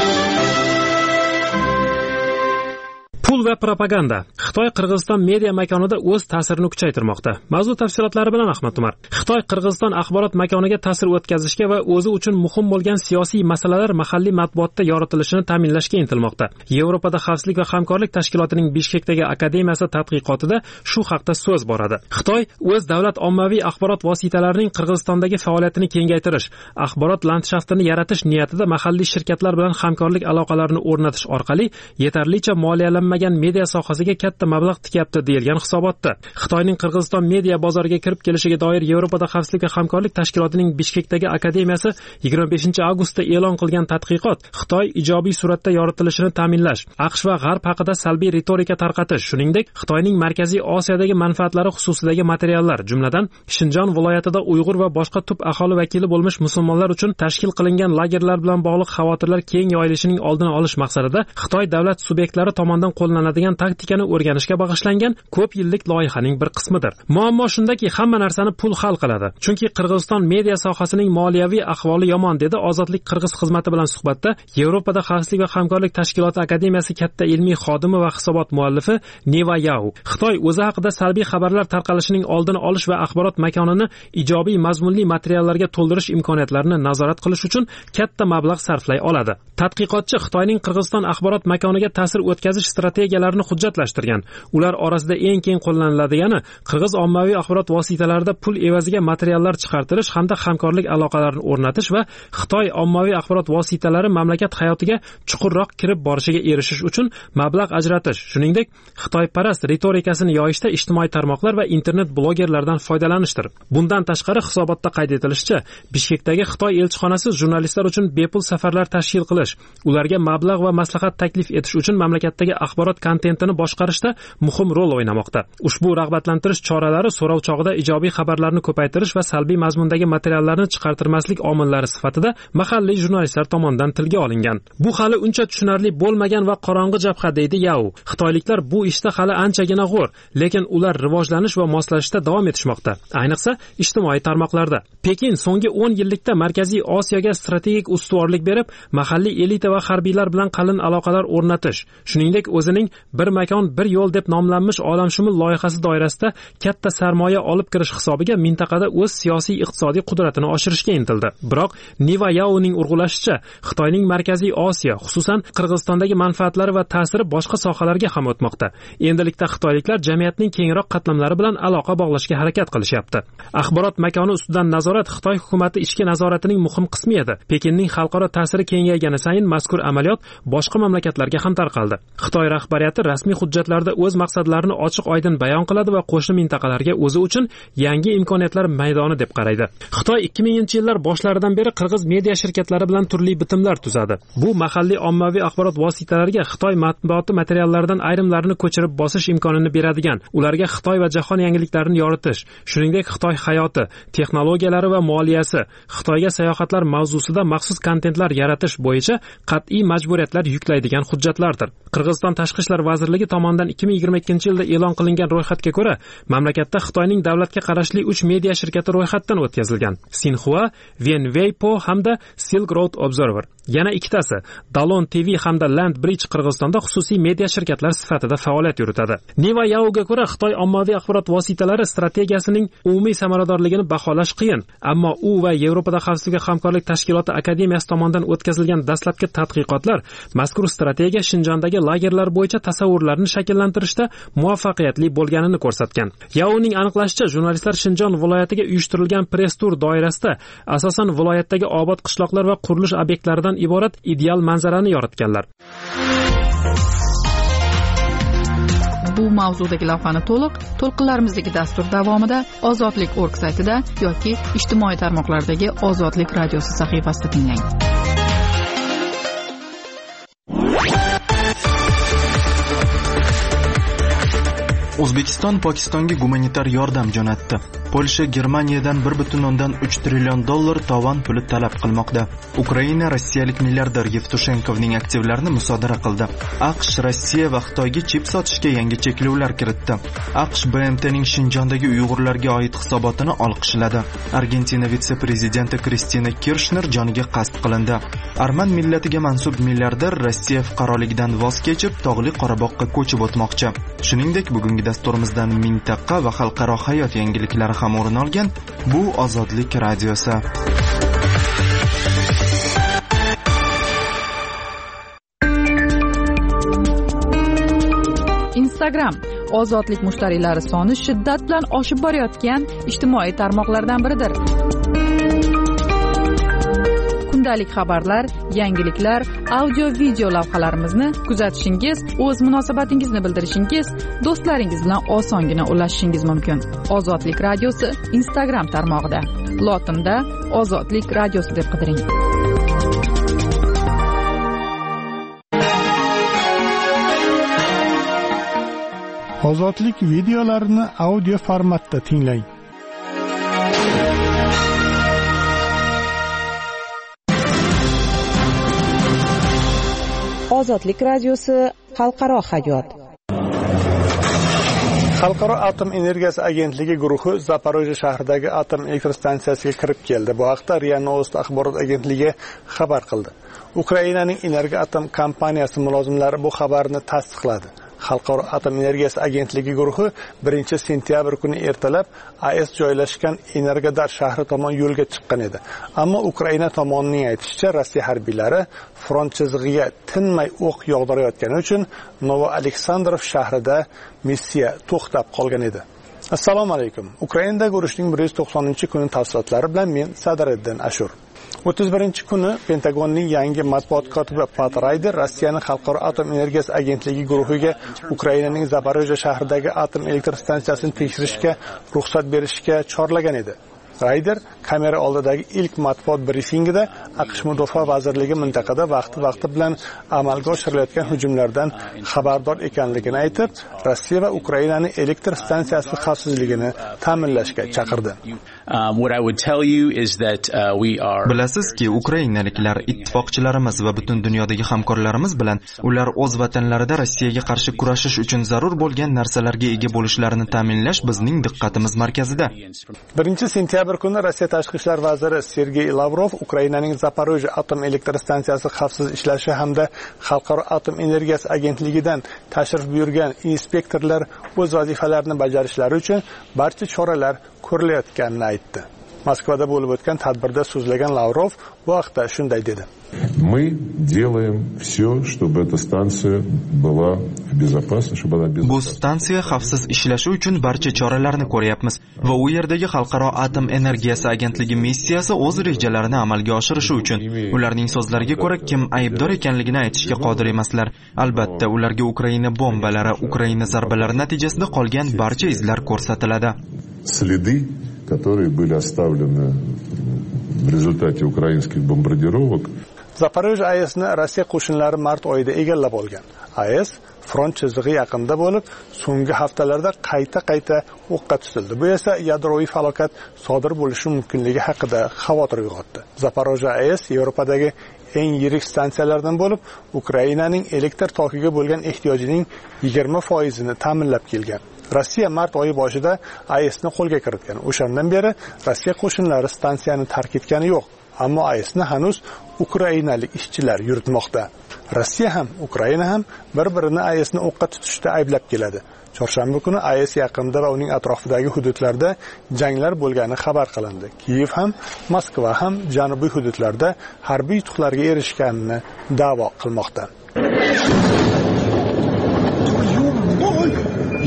Pul va propaganda. Xitoy Qirg'iziston media makonida o'z ta'sirini kuchaytirmoqda. Mavzu tafsilotlari bilan Ahmad Umar. Xitoy Qirg'iziston axborot makoniga ta'sir o'tkazishga va o'zi uchun muhim bo'lgan siyosiy masalalar mahalliy matbuotda yoritilishini ta'minlashga intilmoqda. Yevropada xavfsizlik va hamkorlik tashkilotining Bishkekdagi akademiyasi tadqiqotida shu haqda so'z boradi. Xitoy o'z davlat ommaviy axborot vositalarining Qirg'izistondagi faoliyatini kengaytirish, axborot landshaftini yaratish niyatida mahalliy shirkatlar bilan hamkorlik aloqalarini o'rnatish orqali yetarlicha moliyalanmagan media sohasiga katta mablag' tikyapti deyilgan hisobotda. Xitoyning Qirg'iziston media bozoriga kirib kelishiga doir Yevropada xavfsizlik va hamkorlik tashkilotining Bishkekdagi akademiyasi 25-avgustda e'lon qilgan tadqiqot Xitoy ijobiy suratda yoritilishini ta'minlash, AQSh va G'arb haqida salbiy retorika tarqatish, shuningdek Xitoyning Markaziy Osiyodagi manfaatlari xususidagi materiallar, jumladan Shinjon viloyatida Uyg'ur va boshqa tub aholi vakili bo'lmish musulmonlar uchun tashkil qilingan lagerlar bilan bog'liq xavotirlar keng yoyilishining oldini olish maqsadida Xitoy davlat subyektlari tomonidan qo'llaniladigan taktikani o'rganishga bag'ishlangan ko'p yillik loyihaning bir qismidir. Muammo shundaki, hamma narsani pul hal qiladi. Chunki Qirg'iziston media sohasining moliyaviy ahvoli yomon, dedi Ozodlik Qirg'iz xizmati bilan suhbatda Yevropada xavfsizlik va hamkorlik tashkiloti akademiyasi katta ilmiy xodimi va hisobot muallifi Neva Yao. Xitoy o'zi haqida salbiy xabarlar tarqalishining oldini olish va axborot makonini ijobiy mazmunli materiallarga to'ldirish imkoniyatlarini nazorat qilish uchun katta mablag' sarflay oladi. Tadqiqotchi Xitoyning Qirg'iziston axborot makoniga ta'sir o'tkazish strategiyalarini hujjatlashtirgan. Ular orasida eng keng qo'llaniladigani qirg'iz ommaviy axborot vositalarida pul evaziga materiallar chiqartirish hamda hamkorlik aloqalarini o'rnatish va Xitoy ommaviy axborot vositalari mamlakat hayotiga chuqurroq kirib borishiga erishish uchun mablag' ajratish, shuningdek Xitoyparast retorikasini yoyishda ijtimoiy tarmoqlar va internet blogerlardan foydalanishdir. Bundan tashqari hisobotda qayd etilishicha, Bishkekdagi Xitoy elchixonasi jurnalistlar uchun bepul safarlar tashkil qilish, ularga mablag' va maslahat taklif etish uchun mamlakatdagi axborot kontentini boshqarishda muhim rol o'ynamoqda. Ushbu rag'batlantirish choralari so'rov chog'ida ijobiy xabarlarni ko'paytirish va salbiy mazmundagi materiallarni chiqartirmaslik omillari sifatida mahalliy jurnalistlar tomonidan tilga olingan. Bu hali uncha tushunarli bo'lmagan va qorong'i jabha, deydi Yao. Xitoyliklar bu ishda hali anchagina g'o'r, lekin ular rivojlanish va moslashishda davom etishmoqda, ayniqsa ijtimoiy tarmoqlarda. Pekin so'nggi 10 yillikda Markaziy Osiyoga strategik ustuvorlik berib, mahalliy elita va harbiylar bilan qalin aloqalar o'rnatish, shuningdek o'zining bir makon bir yo'l deb nomlanmish olamshumul loyihasi doirasida katta sarmoya olib kirish hisobiga mintaqada o'z siyosiy iqtisodiy qudratini oshirishga intildi. Biroq Neva Yaoning urg'ulashicha, Xitoyning Markaziy Osiyo, xususan Qirg'izistondagi manfaatlari va ta'siri boshqa sohalarga ham o'tmoqda. Endilikda xitoyliklar jamiyatning kengroq qatlamlari bilan aloqa bog'lashga harakat qilishyapti. Axborot makoni ustidan nazorat Xitoy hukumati ichki nazoratining muhim qismi edi. Pekinning xalqaro ta'siri kengaygani sayin mazkur amaliyot boshqa mamlakatlarga ham tarqaldi. Xitoy rahbariyati rasmiy hujjatlarda o'z maqsadlarini ochiq-oydin bayon qiladi va qo'shni mintaqalarga o'zi uchun yangi imkoniyatlar maydoni deb qaraydi. Xitoy 2000-yillar boshlaridan beri qirg'iz media shirkatlari bilan turli bitimlar tuzadi. Bu mahalliy ommaviy axborot vositalariga Xitoy matbuoti materiallaridan ayrimlarini ko'chirib bosish imkonini beradigan, ularga Xitoy va jahon yangiliklarini yoritish, shuningdek Xitoy hayoti, texnologiyalari va moliyasi, Xitoyga sayohatlar mavzusida maxsus kontentlar yaratish bo'yicha qat'iy majburiyatlar yuklaydigan hujjatlardir. Qirg'iziston Tashqi ishlar vazirligi tomonidan 2022-yilda e'lon qilingan ro'yxatga ko'ra, mamlakatda Xitoyning davlatga qarashli 3 media shirkati ro'yxatdan o'tkazilgan. Xinhua, Venweipo hamda Silk Road Observer. Yana ikkitasi, Dalon TV hamda Land Bridge Qirg'izistonda xususiy media shirkatlar sifatida faoliyat yuritadi. Neva Yaoga ko'ra, Xitoy ommaviy axborot vositalari strategiyasining umumiy samaradorligini baholash qiyin, ammo u va Yevropada xavfsizlik va hamkorlik tashkiloti akademiyasi tomonidan o'tkazilgan dastlabki tadqiqotlar mazkur strategiya Shinjondagi lagerlar bo'yicha tasavvurlarni shakllantirishda muvaffaqiyatli bo'lganini ko'rsatgan. Yaoning aniqlashicha, jurnalistlar Shinjon viloyatiga uyushtirilgan press-tur doirasida asosan viloyatdagi obod qishloqlar va qurilish obyektlaridan iborat ideal manzarani yoritganlar. Bu mavzudagi lavhani to'lqinlarimizdagi dastur davomida ozodlik.org saytida yoki ijtimoiy tarmoqlardagi Ozodlik radiosi sahifasida tinglang. O'zbekiston Pokistonga gumanitar yordam jo'natdi. Polsha Germaniyadan 1.3 trillion dollar tovon puli talab qilmoqda. Ukraina rossiyalik milliarder Yevtushenkovning aktivlarini musodara qildi. AQSh Rossiya va Xitoyga chip sotishga yangi cheklovlar kiritdi. AQSh BMTning Shinjondagi uyg'urlarga oid hisobotini olqishladi. Argentina vitse-prezidenti Kristina Kirchner joniga qasd qilindi. Arman millatiga mansub milliarder Rossiya fuqaroligidan voz kechib, tog'li Qorabog'ga ko'chib o'tmoqchi. Shuningdek, bugungi dasturimizdan mintaqa va xalqaro hayot yangiliklari ham o'rin olgan. Bu Ozodlik radiosi. Instagram ozodlik mushtariylari soni shiddat bilan oshib borayotgan ijtimoiy tarmoqlardan biridir. Kundalik xabarlar, yangiliklar, audio-video lavhalarimizni kuzatishingiz, o'z munosabatingizni bildirishingiz, do'stlaringiz bilan osongina ulashishingiz mumkin. Ozodlik radiosi Instagram tarmog'ida. Lotinda Ozodlik radiosi deb qidiring. Ozodlik videolarini audio formatda tinglang. Ozodlik radiosi xalqaro hayot. Xalqaro atom energiyasi agentligi guruhi Zaporojye shahridagi atom elektr stansiyasiga kirib keldi. Bu haqda RIA Novosti axborot agentligi xabar qildi. Ukrainaning Energo atom kompaniyasi mulozimlari bu xabarni tasdiqladi. Xalqaro atom energiyasi agentligi guruhi 1-sentyabr kuni ertalab AES joylashgan Energodar shahri tomon yo'lga chiqqan edi. Ammo Ukraina tomonining aytishicha, Rossiya harbiylari front chizig'iga tinmay o'q yog'dirayotgani uchun Novo-Aleksandrov shahrida missiya to'xtab qolgan edi. Assalomu alaykum. Ukrainadagi urushning 190-kuni tafsilotlari bilan men Sadriddin Ashur. 31-kuni Pentagonning yangi matbuot kotibi Pat Ryder Rossiyaning Xalqaro atom energiyasi agentligi guruhiga Ukrainaning Zaporojye shahridagi atom elektr stansiyasini tekshirishga ruxsat berishga chorlagan edi. Ryder kamera oldidagi ilk matbuot brifingida AQSh Mudofaa vazirligi mintaqada vaqti bilan amalga oshirilayotgan hujumlardan xabardor ekanligini aytib, Rossiya va Ukrainaning elektr stansiyasi xavfsizligini ta'minlashga chaqirdi. Bilasizki, ukrainaliklar ittifoqchilarimiz va butun dunyodagi hamkorlarimiz bilan ular o'z vatanlarida Rossiyaga qarshi kurashish uchun zarur bo'lgan narsalarga ega bo'lishlarini ta'minlash bizning diqqatimiz markazida. 1-sentyabr kuni Rossiya tashqi ishlar vaziri Sergey Lavrov Ukrainaning Zaporojye atom elektr stansiyasi xavfsiz ishlashi hamda Xalqaro atom energiyasi agentligidan tashrif buyurgan inspektorlar o'z vazifalarini bajarishlari uchun barcha choralar ko'rilayotganini aytdi. Moskvada bo'lib o'tgan tadbirda so'zlagan Lavrov bu haqda shunday dedi. Мы делаем все, чтобы эта станция была безопасна, чтобы она безопасна. Bu stansiya xavfsiz ishlashi uchun barcha choralarni ko'ryapmiz va u yerdagi Xalqaro atom energiyasi agentligi missiyasi o'z rejalarini amalga oshirishi uchun ularning so'zlariga ko'ra kim aybdor ekanligini aytishga qodir emaslar. Albatta, ularga Ukraina bombalari, Ukraina zarbalari natijasida qolgan barcha izlar ko'rsatiladi. Следы, которые были оставлены в результате украинских бомбардировок. Zaporojye AESni Rossiya qo'shinlari mart oyida egallab olgan. AES front chizig'i yaqinida bo'lib, so'nggi haftalarda qayta o'qqa tutildi. Bu esa yadroviy falokat sodir bo'lishi mumkinligi haqida xavotir uyg'otdi. Zaporojye AES Yevropadagi eng yirik stansiyalardan bo'lib, Ukrainaning elektr tokiga bo'lgan ehtiyojining 20%ni ta'minlab kelgan. Rossiya mart oyi boshida AESni qo'lga kiritgan. O'shandan beri Rossiya qo'shinlari stansiyani tark etgani yo'q. Ammo AESni hanuz ukrainalik ishchilar yuritmoqda. Rossiya ham, Ukraina ham bir-birini AESni o'qqa tutishda ayblab keladi. Chorshanba kuni AES yaqinida va uning atrofidagi hududlarda janglar bo'lgani xabar qilindi. Kiyev ham, Moskva ham janubiy hududlarda harbiy yutuqlarga erishganini da'vo qilmoqda.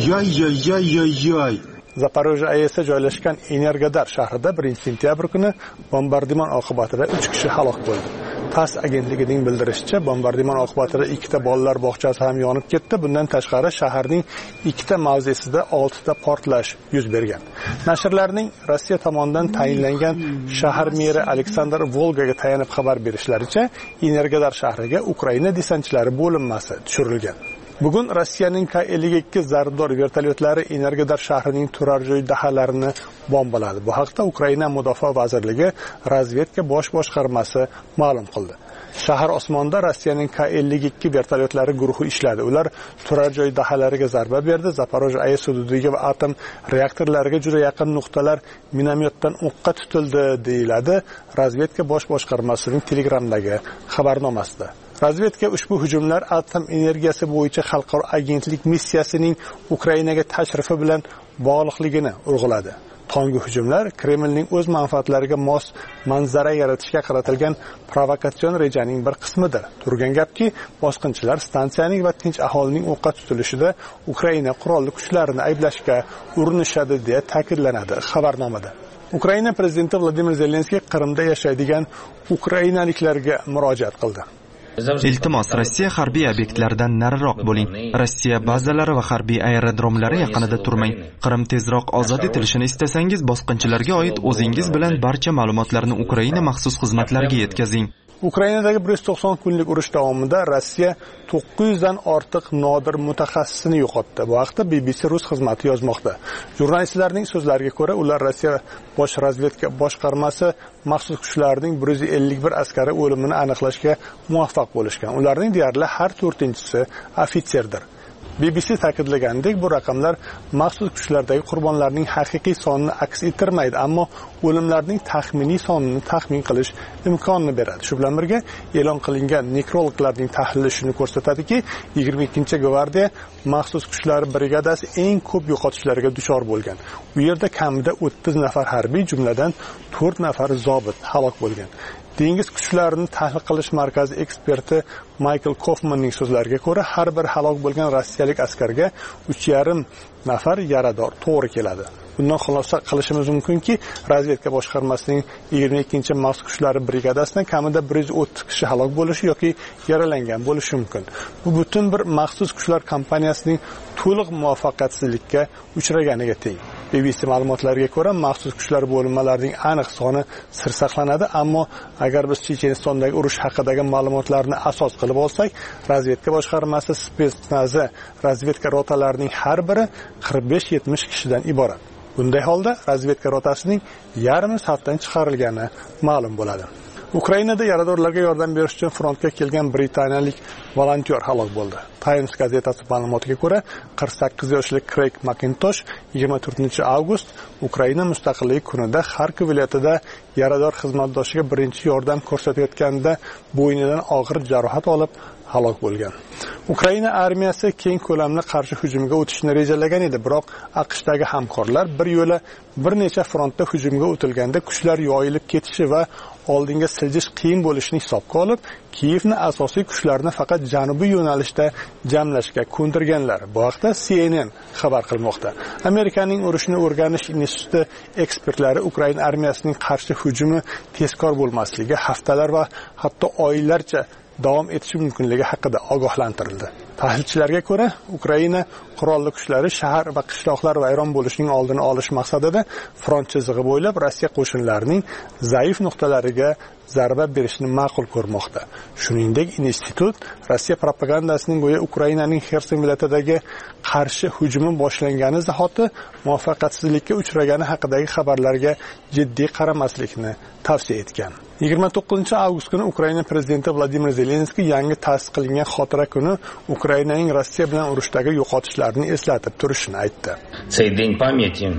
Yoy. Zaporojye AESda joylashgan Energodar shahrida 1-sentyabr kuni bombardimon oqibatida 3 kishi halok bo'ldi. TASS agentligining bildirishicha, bombardimon oqibatida 2 ta bolalar bog'chasi ham yonib ketdi. Bundan tashqari shaharning 2 ta mavzesida 6 ta portlash yuz bergan. Nashrlarning Rossiya tomonidan tayinlangan shahar meri Aleksandr Volgaga tayanib xabar berishlaricha, Energodar shahriga Ukraina desantchilari bo'linmasi tushirilgan. Bugun Rossiyaning K-52 zarbdor vertolyotlari Energodar shahrining turar joy dahalarini bombaladi. Bu haqda Ukraina Mudofaa vazirligi razvedka bosh boshqarmasi ma'lum qildi. Shahar osmonida Rossiyaning K-52 vertolyotlari guruhi ishladi. Ular turar joy dahalariga zarba berdi. Zaporojye AES hududiga va atom reaktorlariga juda yaqin nuqtalar minomyotdan o'qqa tutildi, deyiladi razvedka bosh boshqarmasining Telegramdagi xabarnomasida. Razvedka ushbu hujumlar atom energiyasi bo'yicha xalqaro agentlik missiyasining Ukrainaga tashrifi bilan bog'liqligini urg'uladi. Tonggi hujumlar Kremlning o'z manfaatlariga mos manzara yaratishga qaratilgan provokatsion rejaning bir qismidir. Turgan gapki, bosqinchilar stansiyaning va tinch aholining o'qqa tutilishida Ukraina qurolli kuchlarini ayblashga urinishadi deya ta'kidlanadi xabarnomada. Ukraina prezidenti Vladimir Zelenskiy Qrimda yashaydigan ukrainaliklarga murojaat qildi. Iltimos, Rossiya harbiy obyektlaridan nariroq bo'ling. Rossiya bazalari va harbiy aerodromlari yaqinida turmang. Qrim tezroq ozod etilishini istasangiz, bosqinchilarga oid o'zingiz bilan barcha ma'lumotlarni Ukraina maxsus xizmatlariga yetkazing. Ukrainadagi 190 kunlik urush davomida Rossiya 900 dan ortiq nodir mutaxassisini yo'qotdi. Bu haqda BBC rus xizmati yozmoqda. Jurnalistlarning so'zlariga ko'ra, ular Rossiya bosh razvedka boshqarmasi maxsus kuchlarining 151 askari o'limini aniqlashga muvaffaq bo'lishgan. Ularning deyarli har 4-chisi ofitserdir. BBC ta'kidlaganidek, bu raqamlar maxsus kuchlardagi qurbonlarning haqiqiy sonini aks ettirmaydi, ammo o'limlarning taxminiy sonini taxmin qilish imkonini beradi. Shu bilan birga e'lon qilingan nekrologlarning tahlili shuni ko'rsatadiki, 22-gvardiya maxsus kuchlari brigadasi eng ko'p yo'qotishlarga duchor bo'lgan. U yerda kamida 30 nafar harbiy, jumladan 4 nafar zobit halok bo'lgan. Dengiz kuchlarini tahlil qilish markazi eksperti Michael Kaufmanning so'zlariga ko'ra, har bir halok bo'lgan rossiyalik askarga 3,5 nafar yarador to'g'ri keladi. Bundan xulosa qilishimiz mumkinki, razvedka boshqarmasining 22 maxsus kuchlari brigadasidan kamida 130 kishi halok bo'lishi yoki yaralangan bo'lishi mumkin. Bu butun bir maxsus kuchlar kompaniyasining to'liq muvaffaqiyatsizlikka uchraganiga teng. BBC ma'lumotlariga ko'ra, maxsus kuchlar bo'linmalarining aniq soni sir saqlanadi, ammo agar biz Chechenistondagi urush haqidagi ma'lumotlarni asos qilib olsak, razvedka boshqarmasi spetsnazi razvedka rotalarining har biri 45-70 kishidan iborat. Bunday holda razvedka rotasining yarmi safdan chiqarilgani ma'lum bo'ladi. Ukrainada yaradorlarga yordam berish uchun frontga kelgan britaniyalik volontyor halok bo'ldi. Times gazetasi ma'lumotiga ko'ra, 48 yoshli Craig McIntosh 24-avgust Ukraina mustaqilligi kunida Kharkiv viloyatida yarador xizmatdoshiga birinchi yordam ko'rsatayotganida bo'ynidan og'ir jarohat olib halok bo'lgan. Ukraina armiyasi keng ko'lamli qarshi hujumga o'tishni rejalagan edi, biroq AQShdagi hamkorlar bir yo'la bir necha frontda hujumga o'tilganda kuchlar yoyilib ketishi va oldinga siljish qiyin bo'lishini hisobga olib, Kiyevni asosiy kuchlarni faqat janubiy yo'nalishda jamlashga ko'ndirganlar. Bu haqda CNN xabar qilmoqda. Amerikaning urushni o'rganish instituti ekspertlari Ukraina armiyasining qarshi hujumi tezkor bo'lmasligi, haftalar va hatto oylarcha davom etishi mumkinligi haqida ogohlantirildi. Tahlilchilarga ko'ra, Ukraina qurolli kuchlari shahar va qishloqlar vayron bo'lishining oldini olish maqsadida front chizig'i bo'ylab Rossiya qo'shinlarining zaif nuqtalariga zarba berishni ma'qul ko'rmoqda. Shuningdek, institut Rossiya propagandasining go'yo Ukrainaning Xerson viloyatidagi qarshi hujumi boshlangani zahoti muvaffaqiyatsizlikka uchragani haqidagi xabarlarga jiddiy qaramaslikni tavsiya etgan. 29-avgust kuni Ukraina prezidenti Vladimir Zelenskiy yangi ta'sis qilingan xotira kuni Ukrainaning Rossiya bilan urushdagi yo'qotishlarni eslatib turishini aytdi. Цей день памяти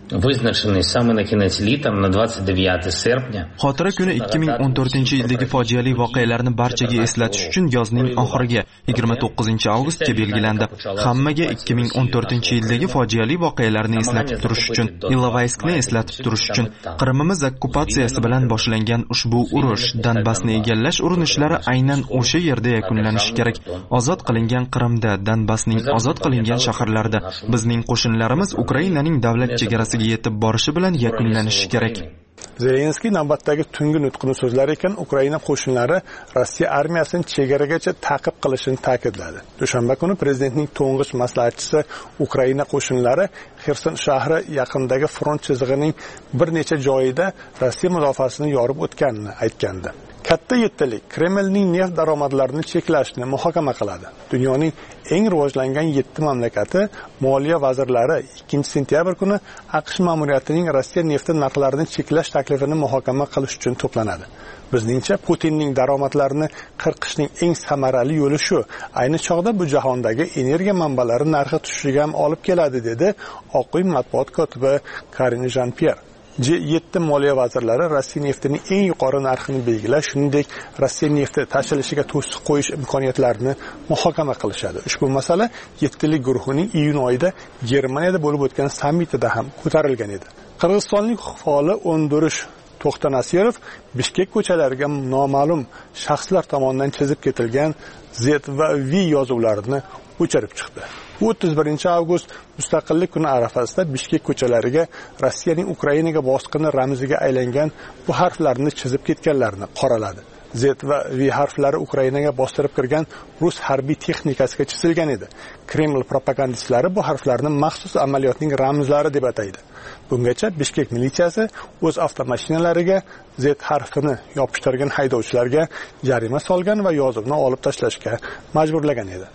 вызначенный самый наконец летом на 29 серпня. Xotira kuni 2014-yildagi fojiali voqealarni barchaga eslatish uchun yozning oxiriga 29-avgustga belgilandi. Hammaga 2014-yildagi fojiali voqealarni eslatib turish uchun, Ilovayskni eslatib turish uchun, Qrimimiz okkupatsiyasi bilan boshlangan ushbu urush, Donbassni egallash urinishlari aynan o'sha yerda yakunlanishi kerak. Ozod qilingan Qrimda, Donbassning ozod qilingan shaharlarida bizning qo'shinlarimiz Ukrainaning davlat chegarasiga yetib borishi bilan yakunlanishi kerak. Zelenskiy navbatdagi tungi nutqini so'zlar ekan, Ukraina qo'shinlari Rossiya armiyasini chegaragacha ta'qib qilishini ta'kidladi. Dushanba kuni prezidentning to'ng'ich maslahatchisi Ukraina qo'shinlari Xerson shahri yaqinidagi front chizig'ining bir necha joyida Rossiya mudofaasini yorib o'tganini aytgandi. Katta yettilik Kremlning neft daromadlarini cheklashni muhokama qiladi. Dunyoning eng rivojlangan 7 mamlakati moliya vazirlari 2-sentyabr kuni AQSh ma'muriyatining Rossiya nefti narxlarini cheklash taklifini muhokama qilish uchun to'planadi. Bizningcha Putinning daromadlarini qirqishning eng samarali yo'li shu. Ayni chog'da bu jahondagi energiya manbalari narxi tushishiga ham olib keladi, dedi Oq uy matbuot kotibi Karine Jean-Pierre. G7 moliya vazirlari Rossiya neftining eng yuqori narxini belgilash, shuningdek Rossiya nefti tashilishiga to'siq qo'yish imkoniyatlarini muhokama qilishadi. Ushbu masala yettilik guruhining iyun oyida Germaniyada bo'lib o'tgan sammitida ham ko'tarilgan edi. Qirg'izistonlik faoli O'ndirish To'xtanasirov Bishkek ko'chalariga noma'lum shaxslar tomonidan chizib ketilgan Z va V yozuvlarini o'chirib chiqdi. 31-avgust Mustaqillik kuni arafasida Bishkek ko'chalariga Rossiyaning Ukrainaga bosqini ramziga aylangan bu harflarni chizib ketganlarni qoraladi. Z va V harflari Ukrainaga bostirib kirgan rus harbiy texnikasiga chizilgan edi. Kreml propagandistlari bu harflarni maxsus amaliyotning ramzlari deb ataydi. Bungacha Bishkek militsiyasi o'z avtomashinalariga Z harfini yopishtirgan haydovchilarga jarima solgan va yozuvni olib tashlashga majburlagan edi.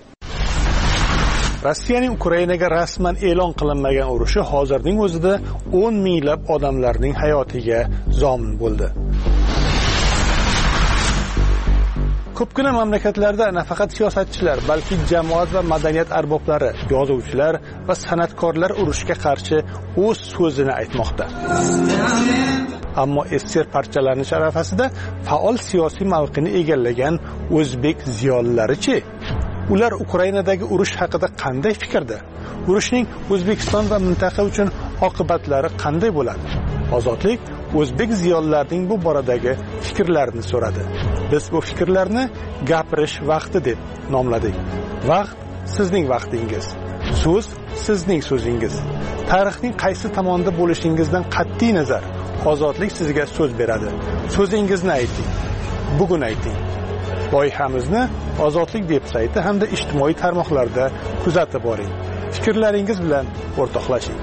Rossiyaning Ukrainaga rasman e'lon qilinmagan urushi hozirning o'zida 10 minglab odamlarning hayotiga zomin bo'ldi. Ko'pgina mamlakatlarda nafaqat siyosatchilar, balki jamoat va madaniyat arboblari, yozuvchilar va san'atkorlar urushga qarshi o'z so'zini aytmoqda. Ammo SSR parchalanish arafasida faol siyosiy mavqeni egallagan o'zbek ziyolilari-chi? Ular Ukrainadagi urush haqida qanday fikrda? Urushning O'zbekiston va mintaqa uchun oqibatlari qanday bo'ladi? Ozodlik o'zbek ziyolilarining bu boradagi fikrlarini so'radi. Biz bu fikrlarni gapirish vaqti deb nomladik. Vaqt sizning vaqtingiz. So'z sizning so'zingiz. Tarixning qaysi tomonda bo'lishingizdan qat'iy nazar, ozodlik sizga so'z beradi. So'zingizni ayting. Bugun ayting. Loyihamizni Ozodlik veb-sayti hamda ijtimoiy tarmoqlarda kuzatib boring. Fikrlaringiz bilan o'rtoqlashing.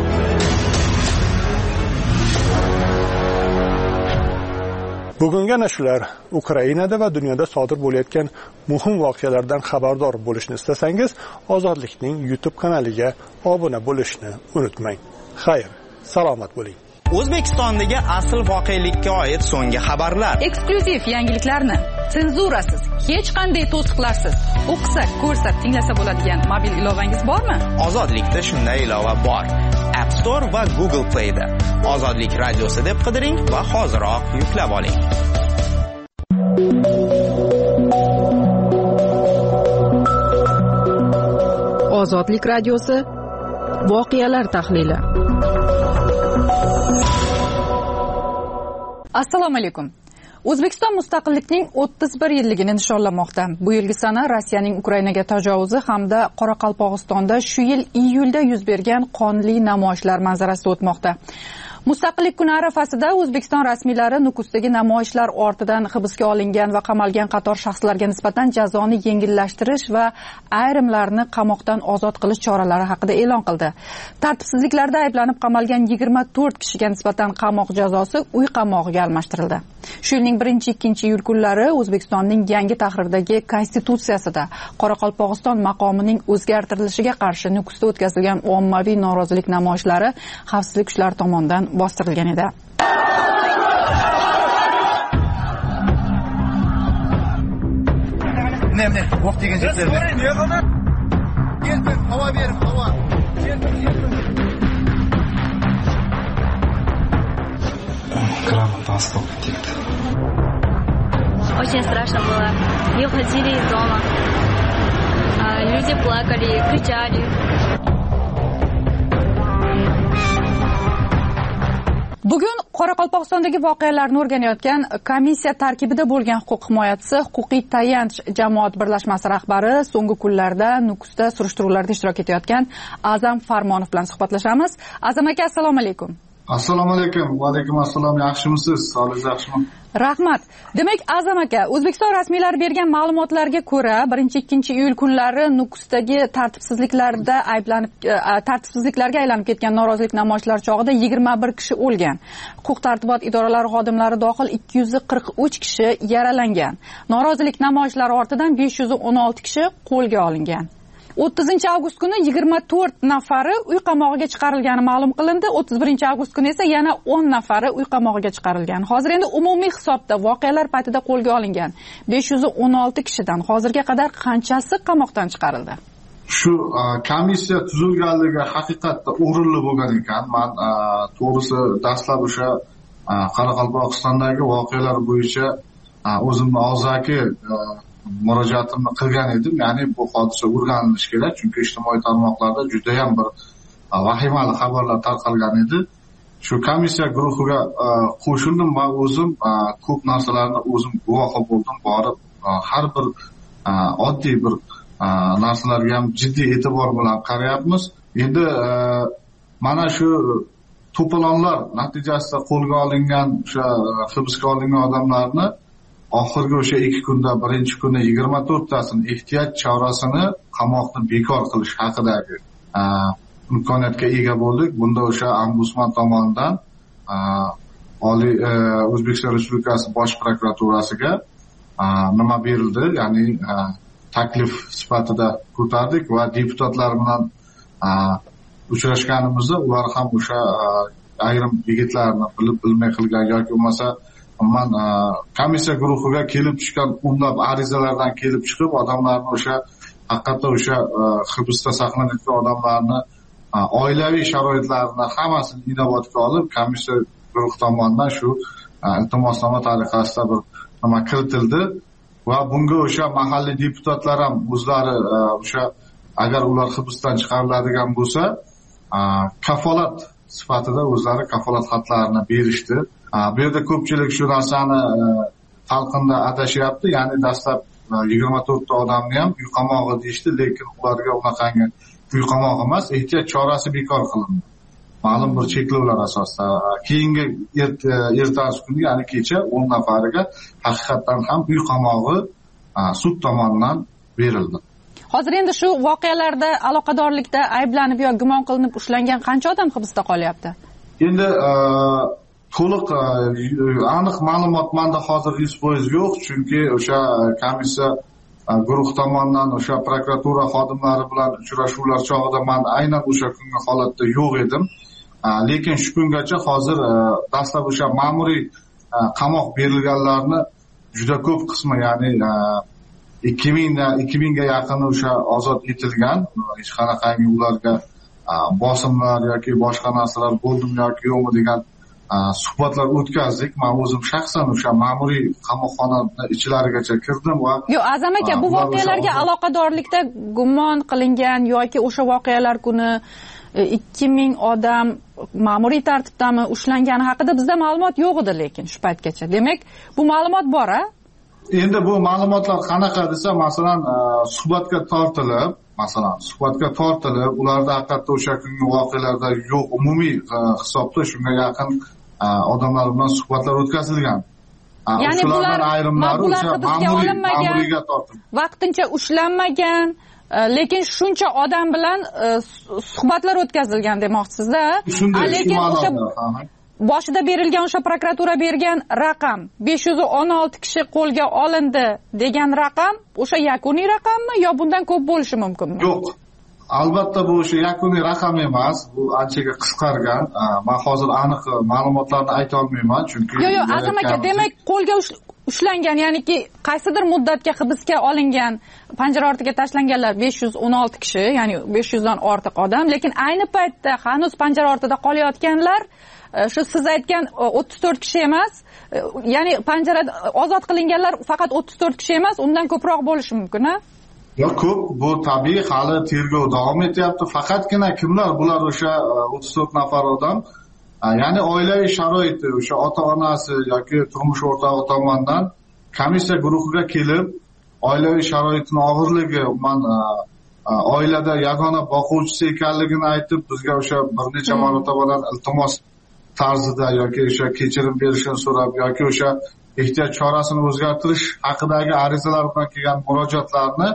Bugungi ana shular Ukrainada va dunyoda sodir bo'layotgan muhim voqealardan xabardor bo'lishni istasangiz, Ozodlikning YouTube kanaliga obuna bo'lishni unutmang. Xayr, salomat bo'ling. O'zbekistondagi asl voqelikka oid so'nggi xabarlar. Eksklyuziv yangiliklarni senzurasiz, hech qanday to'siqlarsiz o'qisak, ko'rsak, tinglasa bo'ladigan mobil ilovangiz bormi? Ozodlikda shunday ilova bor. App Store va Google Play da. Ozodlik radiosi deb qidiring va hoziroq yuklab oling. Ozodlik radiosi voqealar tahlili. Assalomu alaykum. O'zbekiston mustaqillikning 31 yilligini nishonlamoqda. Bu yilgi sana Rossiyaning Ukrainaga tajovuzi hamda Qoraqalpog'istonda shu yil iyulda yuz bergan qonli namoyishlar manzarasida o'tmoqda. Mustaqillik kuni arafasida O'zbekiston rasmiylari Nukusdagi namoyishlar ortidan hibsga olingan va qamalgan qator shaxslarga nisbatan jazoni yengillashtirish va ayrimlarni qamoqdan ozod qilish choralari haqida e'lon qildi. Tartibsizliklarda ayblanib qamalgan 24 kishiga nisbatan qamoq jazosi uy qamog'iga almashtirildi. Shu yilning 1-2 iyul kunlari O'zbekistonning yangi tahrirdagi konstitutsiyasida Qoraqalpog'iston maqomining o'zgartirilishiga qarshi Nukusda o'tkazilgan ommaviy norozilik namoyishlari xavfsizlik kuchlari tomonidan bostirilgan edi. Ne, o'q degan jetlarni. Kelsin, havo berib, havo. грамота столько текст. Очень страшно было. Не уходили из дома. Люди плакали, кричали. Bugun Qoraqalpog'istondagi voqealarni o'rganayotgan komissiya tarkibida bo'lgan huquq himoyachisi, huquqiy tayanch jamoat birlashmasi rahbari, so'nggi kunlarda Nukusda surishtiruvlarda ishtirok etayotgan Azam Farmonov bilan suhbatlashamiz. Azam aka, assalomu alaykum. Assalomu alaykum. Va alaykum assalom. Yaxshimisiz? Sog'ligingiz yaxshimi? Rahmat. Demak, Azam aka, O'zbekiston rasmiylari bergan ma'lumotlarga ko'ra, 1-2 iyul kunlari Nukusdagi tartibsizliklarga aylanib ketgan norozilik namoyishlari chog'ida 21 kishi o'lgan. Huquq-tartibot idoralari xodimlari dohil 243 kishi yaralangan. Norozilik namoyishlari ortidan 516 kishi qo'lga olingan. 30-avgust kuni 24 nafari uy qamog'iga chiqarilgani ma'lum qilindi. 31-avgust kuni esa yana 10 nafari uy qamog'iga chiqarilgan. Hozir endi umumiy hisobda voqealar paytida qo'lga olingan 516 kishidan hozirga qadar qanchasi qamoqdan chiqarildi? Shu komissiya tuzilganligi haqiqatda o'rinli bo'lgan ekan. Men to'g'risi dastlab o'sha Qoraqalpog'istondagi voqealar bo'yicha o'zimni og'zaki murojaatimni qilgan edim. Ya'ni bu hodisa o'rganilishi kerak, chunki ijtimoiy tarmoqlarda juda ham bir vahimali xabarlar tarqalgan edi. Shu komissiya guruhiga qo'shildim va o'zim ko'p narsalarni o'zim guvohi bo'ldim. Borib har bir oddiy bir narsalarga ham jiddiy e'tibor bilan qarayapmiz. Endi mana shu to'polonlar natijasida qo'lga olingan, o'sha hibsga olingan odamlarni oxirgi o'sha 2 kunda, birinchi kuni 24 tasini ehtiyot chorasini qamoqni bekor qilish haqidagi imkoniyatga ega bo'ldik. Bunda o'sha ombudsman tomonidan Oliy O'zbekiston Respublikasi Bosh prokuraturasiga nima berildi, ya'ni taklif sifatida ko'tardik va deputatlar bilan uchrashganimizda ular ham o'sha ayrim yigitlarni bilib bilmay qilgan yoki bo'lmasa man komissiya guruhiga kelib tushgan o'nlab arizalardan kelib chiqib odamlarni o'sha haqiqatda o'sha hibsda saqlanayotgan odamlarni oilaviy sharoitlarini hammasini inobatga olib komissiya guruhi tomonidan shu iltimosnoma tariqasida bir nima kiritildi va bunga o'sha mahalliy deputatlar ham o'zlari o'sha agar ular hibsdan chiqariladigan bo'lsa kafolat sifatida o'zlari kafolat xatlarini berishdi. Bu yerda ko'pchilik shu narsani talqinda adashyapti. Ya'ni dastlab 24 ta odamni ham uy qamog'i deyishdi, lekin ularga unaqangi uy qamog'i emas, ehtiyot chorasi bekor qilindi. Ma'lum bir cheklovlar asosida. Keyingi ertasi kuni, ya'ni kecha 10 nafariga haqiqatan ham uy qamog'i sud tomonidan berildi. Hozir endi shu voqealarda aloqadorlikda ayblanib yo gumon qilinib ushlangan qancha odam hibsda qolyapti? Endi to'liq aniq ma'lumot menda hozir 100% yo'q, chunki o'sha komissiya guruh tomonidan o'sha prokuratura xodimlari bilan uchrashuvlar chog'ida men aynan o'sha kungi holatda yo'q edim. Lekin shu kungacha hozir dastlab o'sha ma'muriy qamoq berilganlarni juda ko'p qismi, ya'ni 2000 ga yaqini o'sha ozod etilgan. Hech qanaqangi ularga bosimlar yoki boshqa narsalar bo'ldimi yoki yo'qmi degan suhbatlar o'tkazdik. Men o'zim shaxsan o'sha ma'muriy qamoqxonaning ichlarigacha kirdim va yo'q, Azam aka, bu voqealarga aloqadorlikda gumon qilingan yoki o'sha voqealar kuni 2000 odam ma'muriy tartibdami ushlangani haqida bizda ma'lumot yo'q edi, lekin shu paytgacha. Demak, bu ma'lumot bor-a? Endi bu ma'lumotlar qanaqa desa, masalan, suhbatga tortilib, ularda haqiqatda o'sha kungi voqealarda yo'q, umumiy hisobda shunga yaqin odamlar bilan suhbatlar o'tkazilgan. Ya'ni bular ayrimlari o'sha ma'muriyga tortilgan, vaqtincha ushlanmagan, lekin shuncha odam bilan suhbatlar o'tkazilgan demoqchisizda. Lekin o'sha boshida berilgan o'sha prokuratura bergan raqam 516 kishi qo'lga olindi degan raqam o'sha yakuniy raqammi yo bundan ko'p bo'lishi mumkinmi? Yo'q. Albatta bu o'sha yakuniy raqam emas, bu anchaga qisqargan. Men hozir aniq ma'lumotlarni ayta olmayman chunki yo'q, Azam aka, demak ushlangan, ya'niki qaysidir muddatga hibsga olingan, panjara ortiga tashlanganlar 516 kishi, ya'ni 500 dan ortiq odam, lekin ayni paytda hanuz panjara ortida qolayotganlar shu siz aytgan 34 kishi emas, ya'ni panjarada ozod qilinganlar faqat 34 kishi emas, undan ko'proq bo'lishi mumkin, ha? Yo'q, ko'p. Bu tabiiy, hali tergov davom etyapti. Faqatgina kimlar bular o'sha 34 nafar odam, ya'ni oilaviy sharoiti, o'sha ota-onasi yoki turmush o'rtog'i tomonidan komissiya guruhiga kelib, oilaviy sharoitning og'irligi, oilada yagona boquvchisi ekanligini aytib, bizga o'sha bir necha marotaba iltimos tarzida yoki o'sha kechirim berishini so'rab yoki o'sha ehtiyot chorasini o'zgartirish haqidagi arizalar bilan kelgan murojaatlarni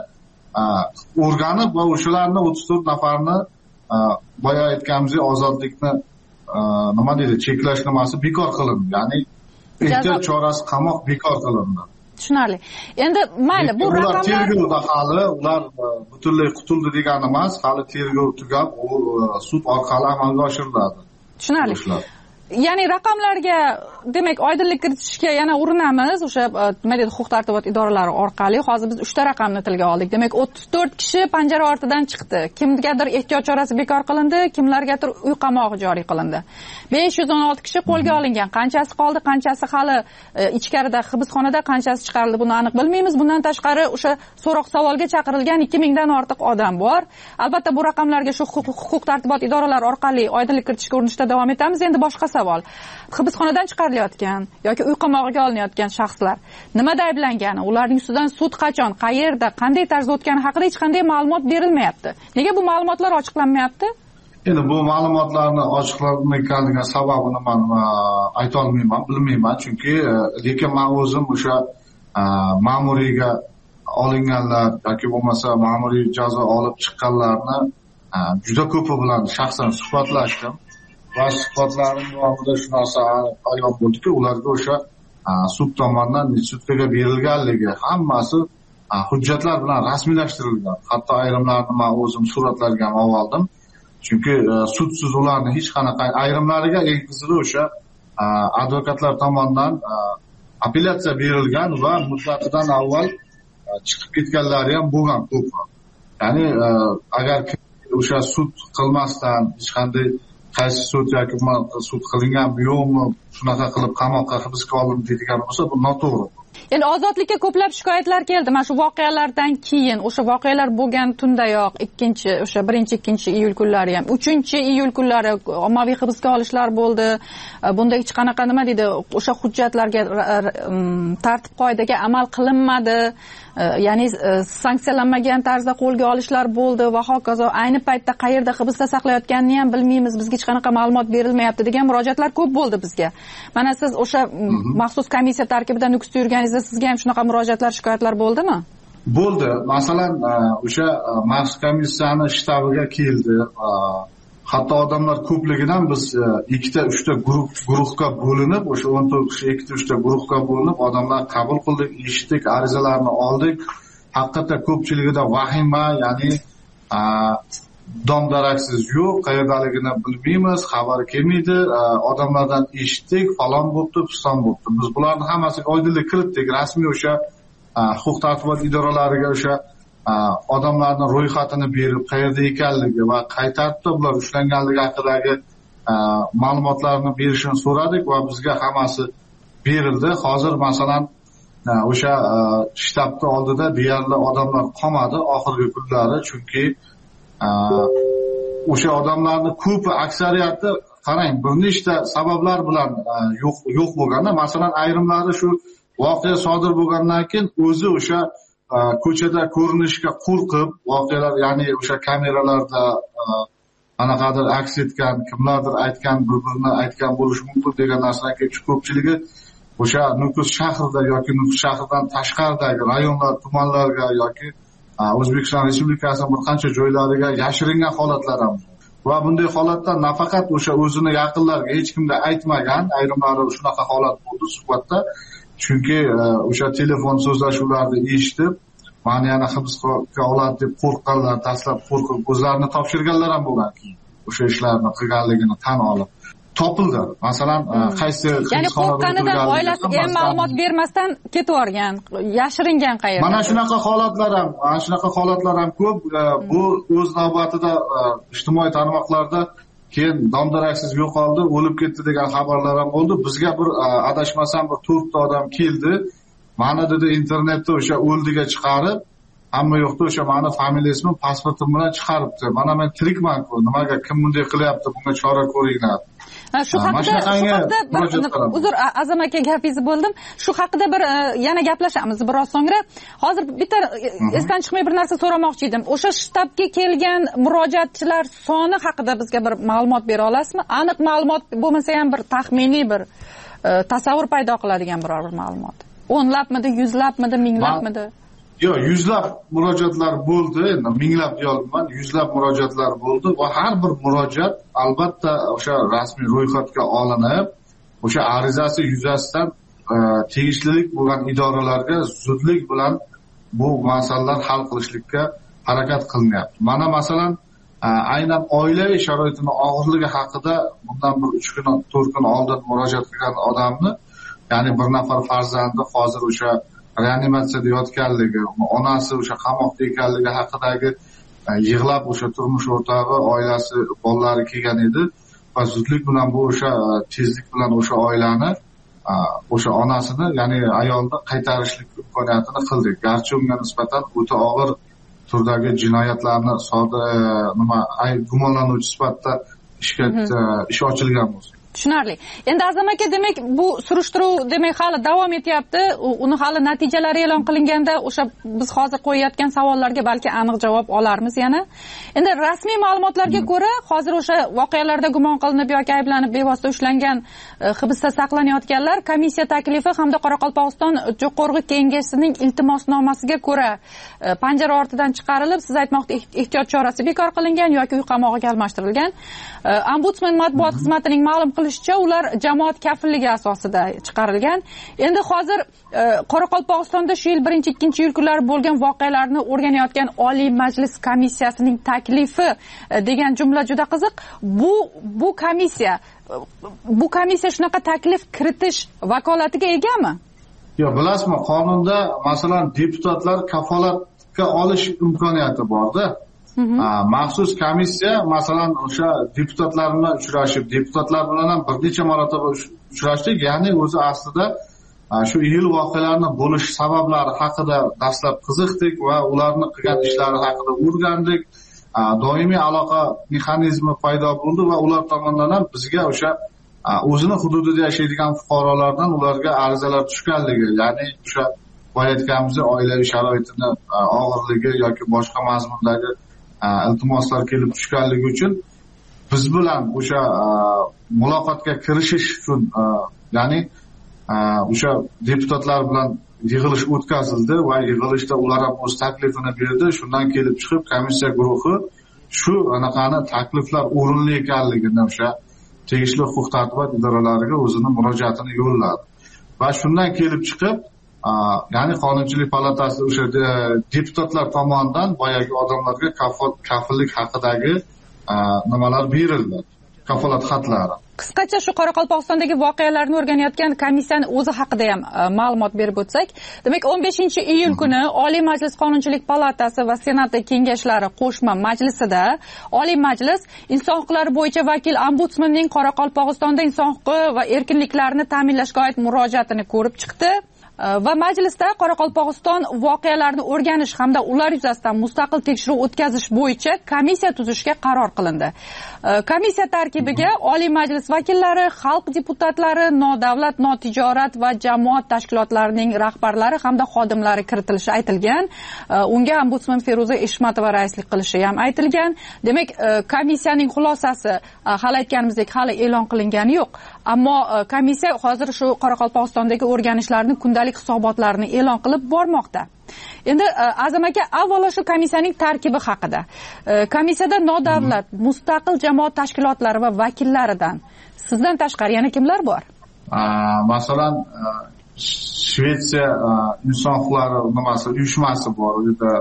o'rganib va o'shalarni 34 nafarni boya aytganimizdek ozodlikni nima deydi, cheklash nimasi bekor qilindi, ya'ni ehtiyot chorasi qamoq bekor qilindi. Tushunarli. Endi mayli, bu raqamlar tergovda hali ular butunlay qutuldi degani emas, hali tergov tugab, u sud orqali amalga oshiriladi. Tushunarli. Ya'ni raqamlarga demak oydinlik kiritishga yana urinamiz o'sha nima deydi, huquq tartibot idoralari orqali. Hozir biz 3 ta raqamni tilga oldik. Demak 34 kishi panjara ortidan chiqdi. Kimgadir ehtiyot chorasi bekor qilindi, kimlargadir uy qamog'i joriy qilindi. 516 kishi qo'lga olingan. Qanchasi qoldi, qanchasi hali ichkarida hibsxonada, qanchasi chiqarildi, buni aniq bilmaymiz. Bundan tashqari o'sha so'roq savolga chaqirilgan 2000 dan ortiq odam bor. Albatta bu raqamlarga shu huquq tartibot idoralari orqali oydinlik kiritishga urinishda davom etamiz. Endi boshqa savol. Hibsxonadan chiqarilayotgan yoki uy qamog'iga olinayotgan shaxslar nimada ayblangani, ularning ustidan sud qachon, qayerda, qanday tarzda o'tgani haqida hech qanday ma'lumot berilmayapti. Nega bu ma'lumotlar ochiqlanmayapti? Endi bu ma'lumotlarni ochiqlanmayotganiga sababini men ayta olmayman, bilmayman, chunki lekin men o'zim o'sha ma'muriyga olinganlar yoki bo'lmasa ma'muriy jazo olib chiqqanlarni juda ko'pi bilan shaxsan suhbatlashdim. Va suhbatlarim davomida shu narsa ayon bo'ldiki, ularga o'sha sud tomonidan sudga berilganligi hammasi hujjatlar bilan rasmiylashtirilgan. Hatto ayrimlarini men o'zim suratlarga ham oldim. Chunki sudsiz ularni hech qanaqa, ayrimlariga eng qizig'i o'sha advokatlar tomonidan apellyatsiya berilgan va muddatidan avval chiqib ketganlari ham bo'lgan ko'p. Ya'ni agar o'sha sud qilmasdan hech qanday qaysi sud yoki sud qilinganmi yo'qmi, shunaqa qilib qamoqqa hibsga olindi deydigan bo'lsa, bu noto'g'ri. Endi ozodlikka ko'plab shikoyatlar keldi. Mana shu voqealardan keyin, o'sha voqealar bo'lgan tundayoq, o'sha 1-2 iyul kunlari ham, 3-iyul kunlari ommaviy hibsga olishlar bo'ldi. Bunda hech qanaqa nima deydi, o'sha hujjatlarga, tartib qoidaga amal qilinmadi. Ya'ni sanksiyalanmagan tarzda qo'lga olishlar bo'ldi va hokazo. Ayni paytda qayerda hibsda saqlayotganini ham bilmaymiz, bizga hech qanaqa ma'lumot berilmayapti degan murojaatlar ko'p bo'ldi bizga. Mana siz o'sha maxsus komissiya tarkibida nukusda yurganingizda sizga ham shunaqa murojaatlar, shikoyatlar bo'ldimi? Bo'ldi. Masalan, o'sha maxsus komissiyani shtabiga keldi. Hatto odamlar ko'pligidan biz 2-3 guruhga bo'linib, o'sha 14 kishi 2-3 guruhga bo'linib odamlar qabul qildik, eshitdik, arizalarni oldik. Haqiqatda ko'pchiligida vahima, ya'ni dom-daraksiz yo'q, qayerdaligini bilmaymiz, xabar kelmaydi, odamlardan eshitdik, falon bo'pti, piston bo'pti. Biz bularni hammasiga oydinlik kiritdik, rasmiy o'sha huquq tartibot idoralariga o'sha odamlarni ro'yxatini berib, qayerda ekanligi va qay tartibda ular ushlanganligi haqidagi ma'lumotlarni berishini so'radik va bizga hammasi berildi. Hozir masalan o'sha shtabni oldida deyarli odamlar qolmadi oxirgi kunlari, chunki o'sha odamlarning ko'pi, aksariyati qarang, bir nechta sabablar bilan yo'q bo'lganda, masalan ayrimlari shu voqea sodir bo'lgandan keyin o'zi o'sha ko'chada ko'rinishga qo'rqib, voqealar, ya'ni o'sha kameralarda qanaqadir aks etgan, kimlardir aytgan, bir-birini aytgan bo'lishi mumkin degan narsadan kelib ko'pchiligi o'sha Nukus shahrida yoki Nukus shahridan tashqaridagi rayonlar, tumanlarga yoki O'zbekiston Respublikasining bir qancha joylariga yashiringan holatlar ham. Va bunday holatda nafaqat o'sha o'zini yaqinlariga hech kimga aytmagan, ayrimlari shunaqa holat bo'ldi suhbatda. Chunki o'sha telefon so'zlashuvlarni eshitib, meni yana hibsga oladi deb qo'rqqanlar, dastlab qo'rqib o'zlarini topshirganlar ham bo'lgan, keyin o'sha ishlarni qilganligini tan olib. topildi. Masalan, qaysi ya'ni qo'rqqanidan oilasi ham ma'lumot bermasdan ketib yuborgan, yashiringan qayerda. Mana shunaqa holatlar ham ko'p. Bu o'z navbatida ijtimoiy tarmoqlarda keyin domdaraksiz yo'qoldi, o'lib ketdi degan xabarlar ham bo'ldi. Bizga bir adashmasam bir 4 ta odam keldi. Mana dedi internetda o'sha o'ldiga chiqarib, hamma yo'qda o'sha meni familiyasini, pasportim bilan chiqaribdi. Mana men tirikman-ku, nimaga kim bunday qilyapti, bunga chora ko'ringlar. Shu haqida uzr Azam aka gapingizni bo'ldim. Shu haqida bir yana gaplashamiz biroz so'ngra. Hozir bitta esdan chiqmay bir narsa so'ramoqchi edim. O'sha shtabga kelgan murojaatchilar soni haqida bizga bir ma'lumot bera olasizmi? Aniq ma'lumot bo'lmasa ham bir taxminiy bir tasavvur paydo qiladigan biror bir ma'lumot. O'nlabmidi, yuzlabmidi, minglabmidi? Yo'q, yuzlab murojaatlar bo'ldi. Endi minglab deyolmayman, yuzlab murojaatlar bo'ldi va har bir murojaat albatta o'sha rasmiy ro'yxatga olinib, o'sha arizasi yuzasidan tegishlilik bo'lgan idoralarga zudlik bilan bu masalalar hal qilishlikka harakat qilinyapti. Mana masalan, aynan oilaviy sharoitining og'irligi haqida bundan bir 3 kun, 4 kun oldin murojaat qilgan odamni, ya'ni bir nafar farzandi hozir o'sha reanimatsiyada yotganligi, onasi o'sha qamoqda ekanligi haqidagi yig'lab o'sha turmush o'rtog'i, oilasi, bolalari kelgan edi va zudlik bilan bu o'sha tezlik bilan o'sha oilani, o'sha onasini, ya'ni ayolni qaytarishlik imkoniyatini qildik. Garchi unga nisbatan o'ta og'ir turdagi jinoyatlarni gumonlanuvchi sifatida ish ochilgan bo'lsa. Tushunarli. Endi Azam aka, demak bu surishtiruv demak hali davom etyapti. Uni hali natijalari e'lon qilinganda o'sha biz hozir qo'yayotgan savollarga balki aniq javob olarmiz yana. Endi rasmiy ma'lumotlarga ko'ra, hozir o'sha voqealarda gumon qilinib yoki ayblanib bevosita ushlangan hibsda saqlanayotganlar komissiya taklifi hamda Qoraqalpog'iston Jo'qorg'i Kengashining iltimosnomasiga ko'ra panjara ortidan chiqarilib, siz aytmoqda ehtiyot chorasi bekor qilingan yoki uy qamog'iga almashtirilgan. Ombudsman matbuot xizmatining ma'lum qilishicha, ular jamoat kafilligi asosida chiqarilgan. Endi hozir Qoraqalpog'istonda shu yil 1-2 kunlari bo'lgan voqealarni o'rganayotgan Oliy Majlis komissiyasining taklifi degan jumla juda qiziq. Bu komissiya shunaqa taklif kiritish vakolatiga egami? Yo'q, bilasizmi, qonunda masalan deputatlar kafolatga olish imkoniyati bor-da. Maxsus komissiya masalan o'sha deputatlar bilan uchrashib, deputatlar bilan ham bir necha marotaba uchrashdik. Ya'ni o'zi aslida shu yil voqealarning bo'lish sabablari haqida dastlab qiziqdik va ularni qilgan ishlari haqida o'rgandik. Doimiy aloqa mexanizmi paydo bo'ldi va ular tomonidan ham bizga o'sha o'zini hududida yashaydigan fuqarolardan ularga arizalar tushganligi, ya'ni o'sha aytganimizdek oilaviy sharoitini og'irligi yoki boshqa mazmundagi iltimoslar kelib tushganligi uchun biz bilan o'sha muloqotga kirishish uchun, ya'ni o'sha deputatlar bilan yig'ilish o'tkazildi va yig'ilishda ular ham o'z taklifini berdi. Shundan kelib chiqib komissiya guruhi shu anaqani takliflar o'rinli ekanligini o'sha tegishli huquq-tartibot idoralariga o'zini murojaatini yo'lladi. Va shundan kelib chiqib, ya'ni Qonunchilik palatasi o'sha deputatlar tomonidan boyagi odamlarga kafillik haqidagi nimalar berildi, kafolat xatlari. Qisqacha shu Qoraqalpog'istondagi voqealarni o'rganayotgan komissiyaning o'zi haqida ham ma'lumot berib o'tsak, demak 15-iyul kuni Oliy Majlis Qonunchilik palatasi va Senat kengashlari qo'shma majlisida Oliy Majlis inson huquqlari bo'yicha vakil ombudsmanning Qoraqalpog'istonda inson huquqi va erkinliklarini ta'minlashga oid murojaatini ko'rib chiqdi. Va majlisda Qoraqalpog'iston voqealarini o'rganish hamda ular yuzasidan mustaqil tekshiruv o'tkazish bo'yicha komissiya tuzishga qaror qilindi. Komissiya tarkibiga Oliy Majlis vakillari, xalq deputatlari, nodavlat, notijorat va jamoat tashkilotlarining rahbarlari hamda xodimlari kiritilishi aytilgan. Unga ombudsman Feruza Eshmatova raislik qilishi ham aytilgan. Demak, komissiyaning xulosasi hali aytganimizdek hali e'lon qilingani yo'q. Ammo komissiya hozir shu Qoraqalpog'istondagi o'rganishlarni kundalik hisobotlarini e'lon qilib bormoqda. Endi Azam aka, avvalo shu komissiyaning tarkibi haqida. Komissiyada nodavlat, mustaqil jamoat tashkilotlari va vakillaridan sizdan tashqari yana kimlar bor? Masalan, Shvetsiya inson huquqlari uyushmasi bor. U yerda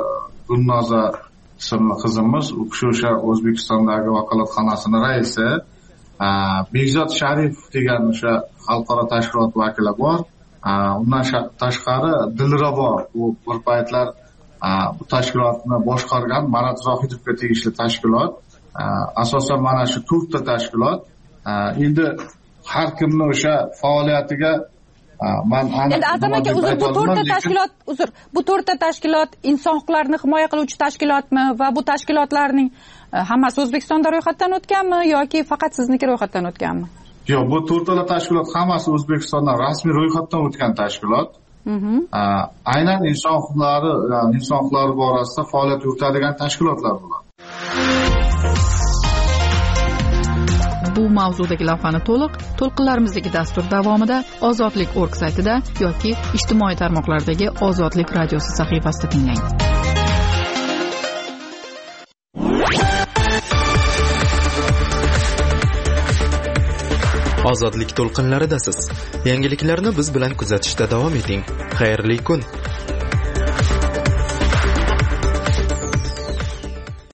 Gulnoza ismli qizimiz, u kishi o'sha O'zbekistondagi vakolatxonasining raisi. Bekzod Sharipov degan o'sha xalqaro tashkilot vakili bor. Undan tashqari Dilra bor. U bir paytlar bu tashkilotni boshqargan Marat Zohidovga tegishli tashkilot. Asosan mana shu 4 ta tashkilot. Endi har kimni o'sha faoliyatiga endi Azam aka, bu 4 ta tashkilot inson huquqlarini himoya qiluvchi tashkilotmi va bu tashkilotlarning hammasi O'zbekistonda ro'yxatdan o'tganmi yoki faqat sizniki ro'yxatdan o'tganmi? Yo'q, bu 4 ta tashkilot hammasi O'zbekistondan rasmiy ro'yxatdan o'tgan tashkilot. Aynan inson huquqlari borasida faoliyat yuritadigan tashkilotlar bular. Bu mavzudagi lavhani to'lqinlarimizdagi dastur davomida ozodlik.org saytida yoki ijtimoiy tarmoqlardagi Ozodlik radiosi sahifasida tinglang. Ozodlik to'lqinlaridasiz. Yangiliklarni biz bilan kuzatishda davom eting. Xayrli kun.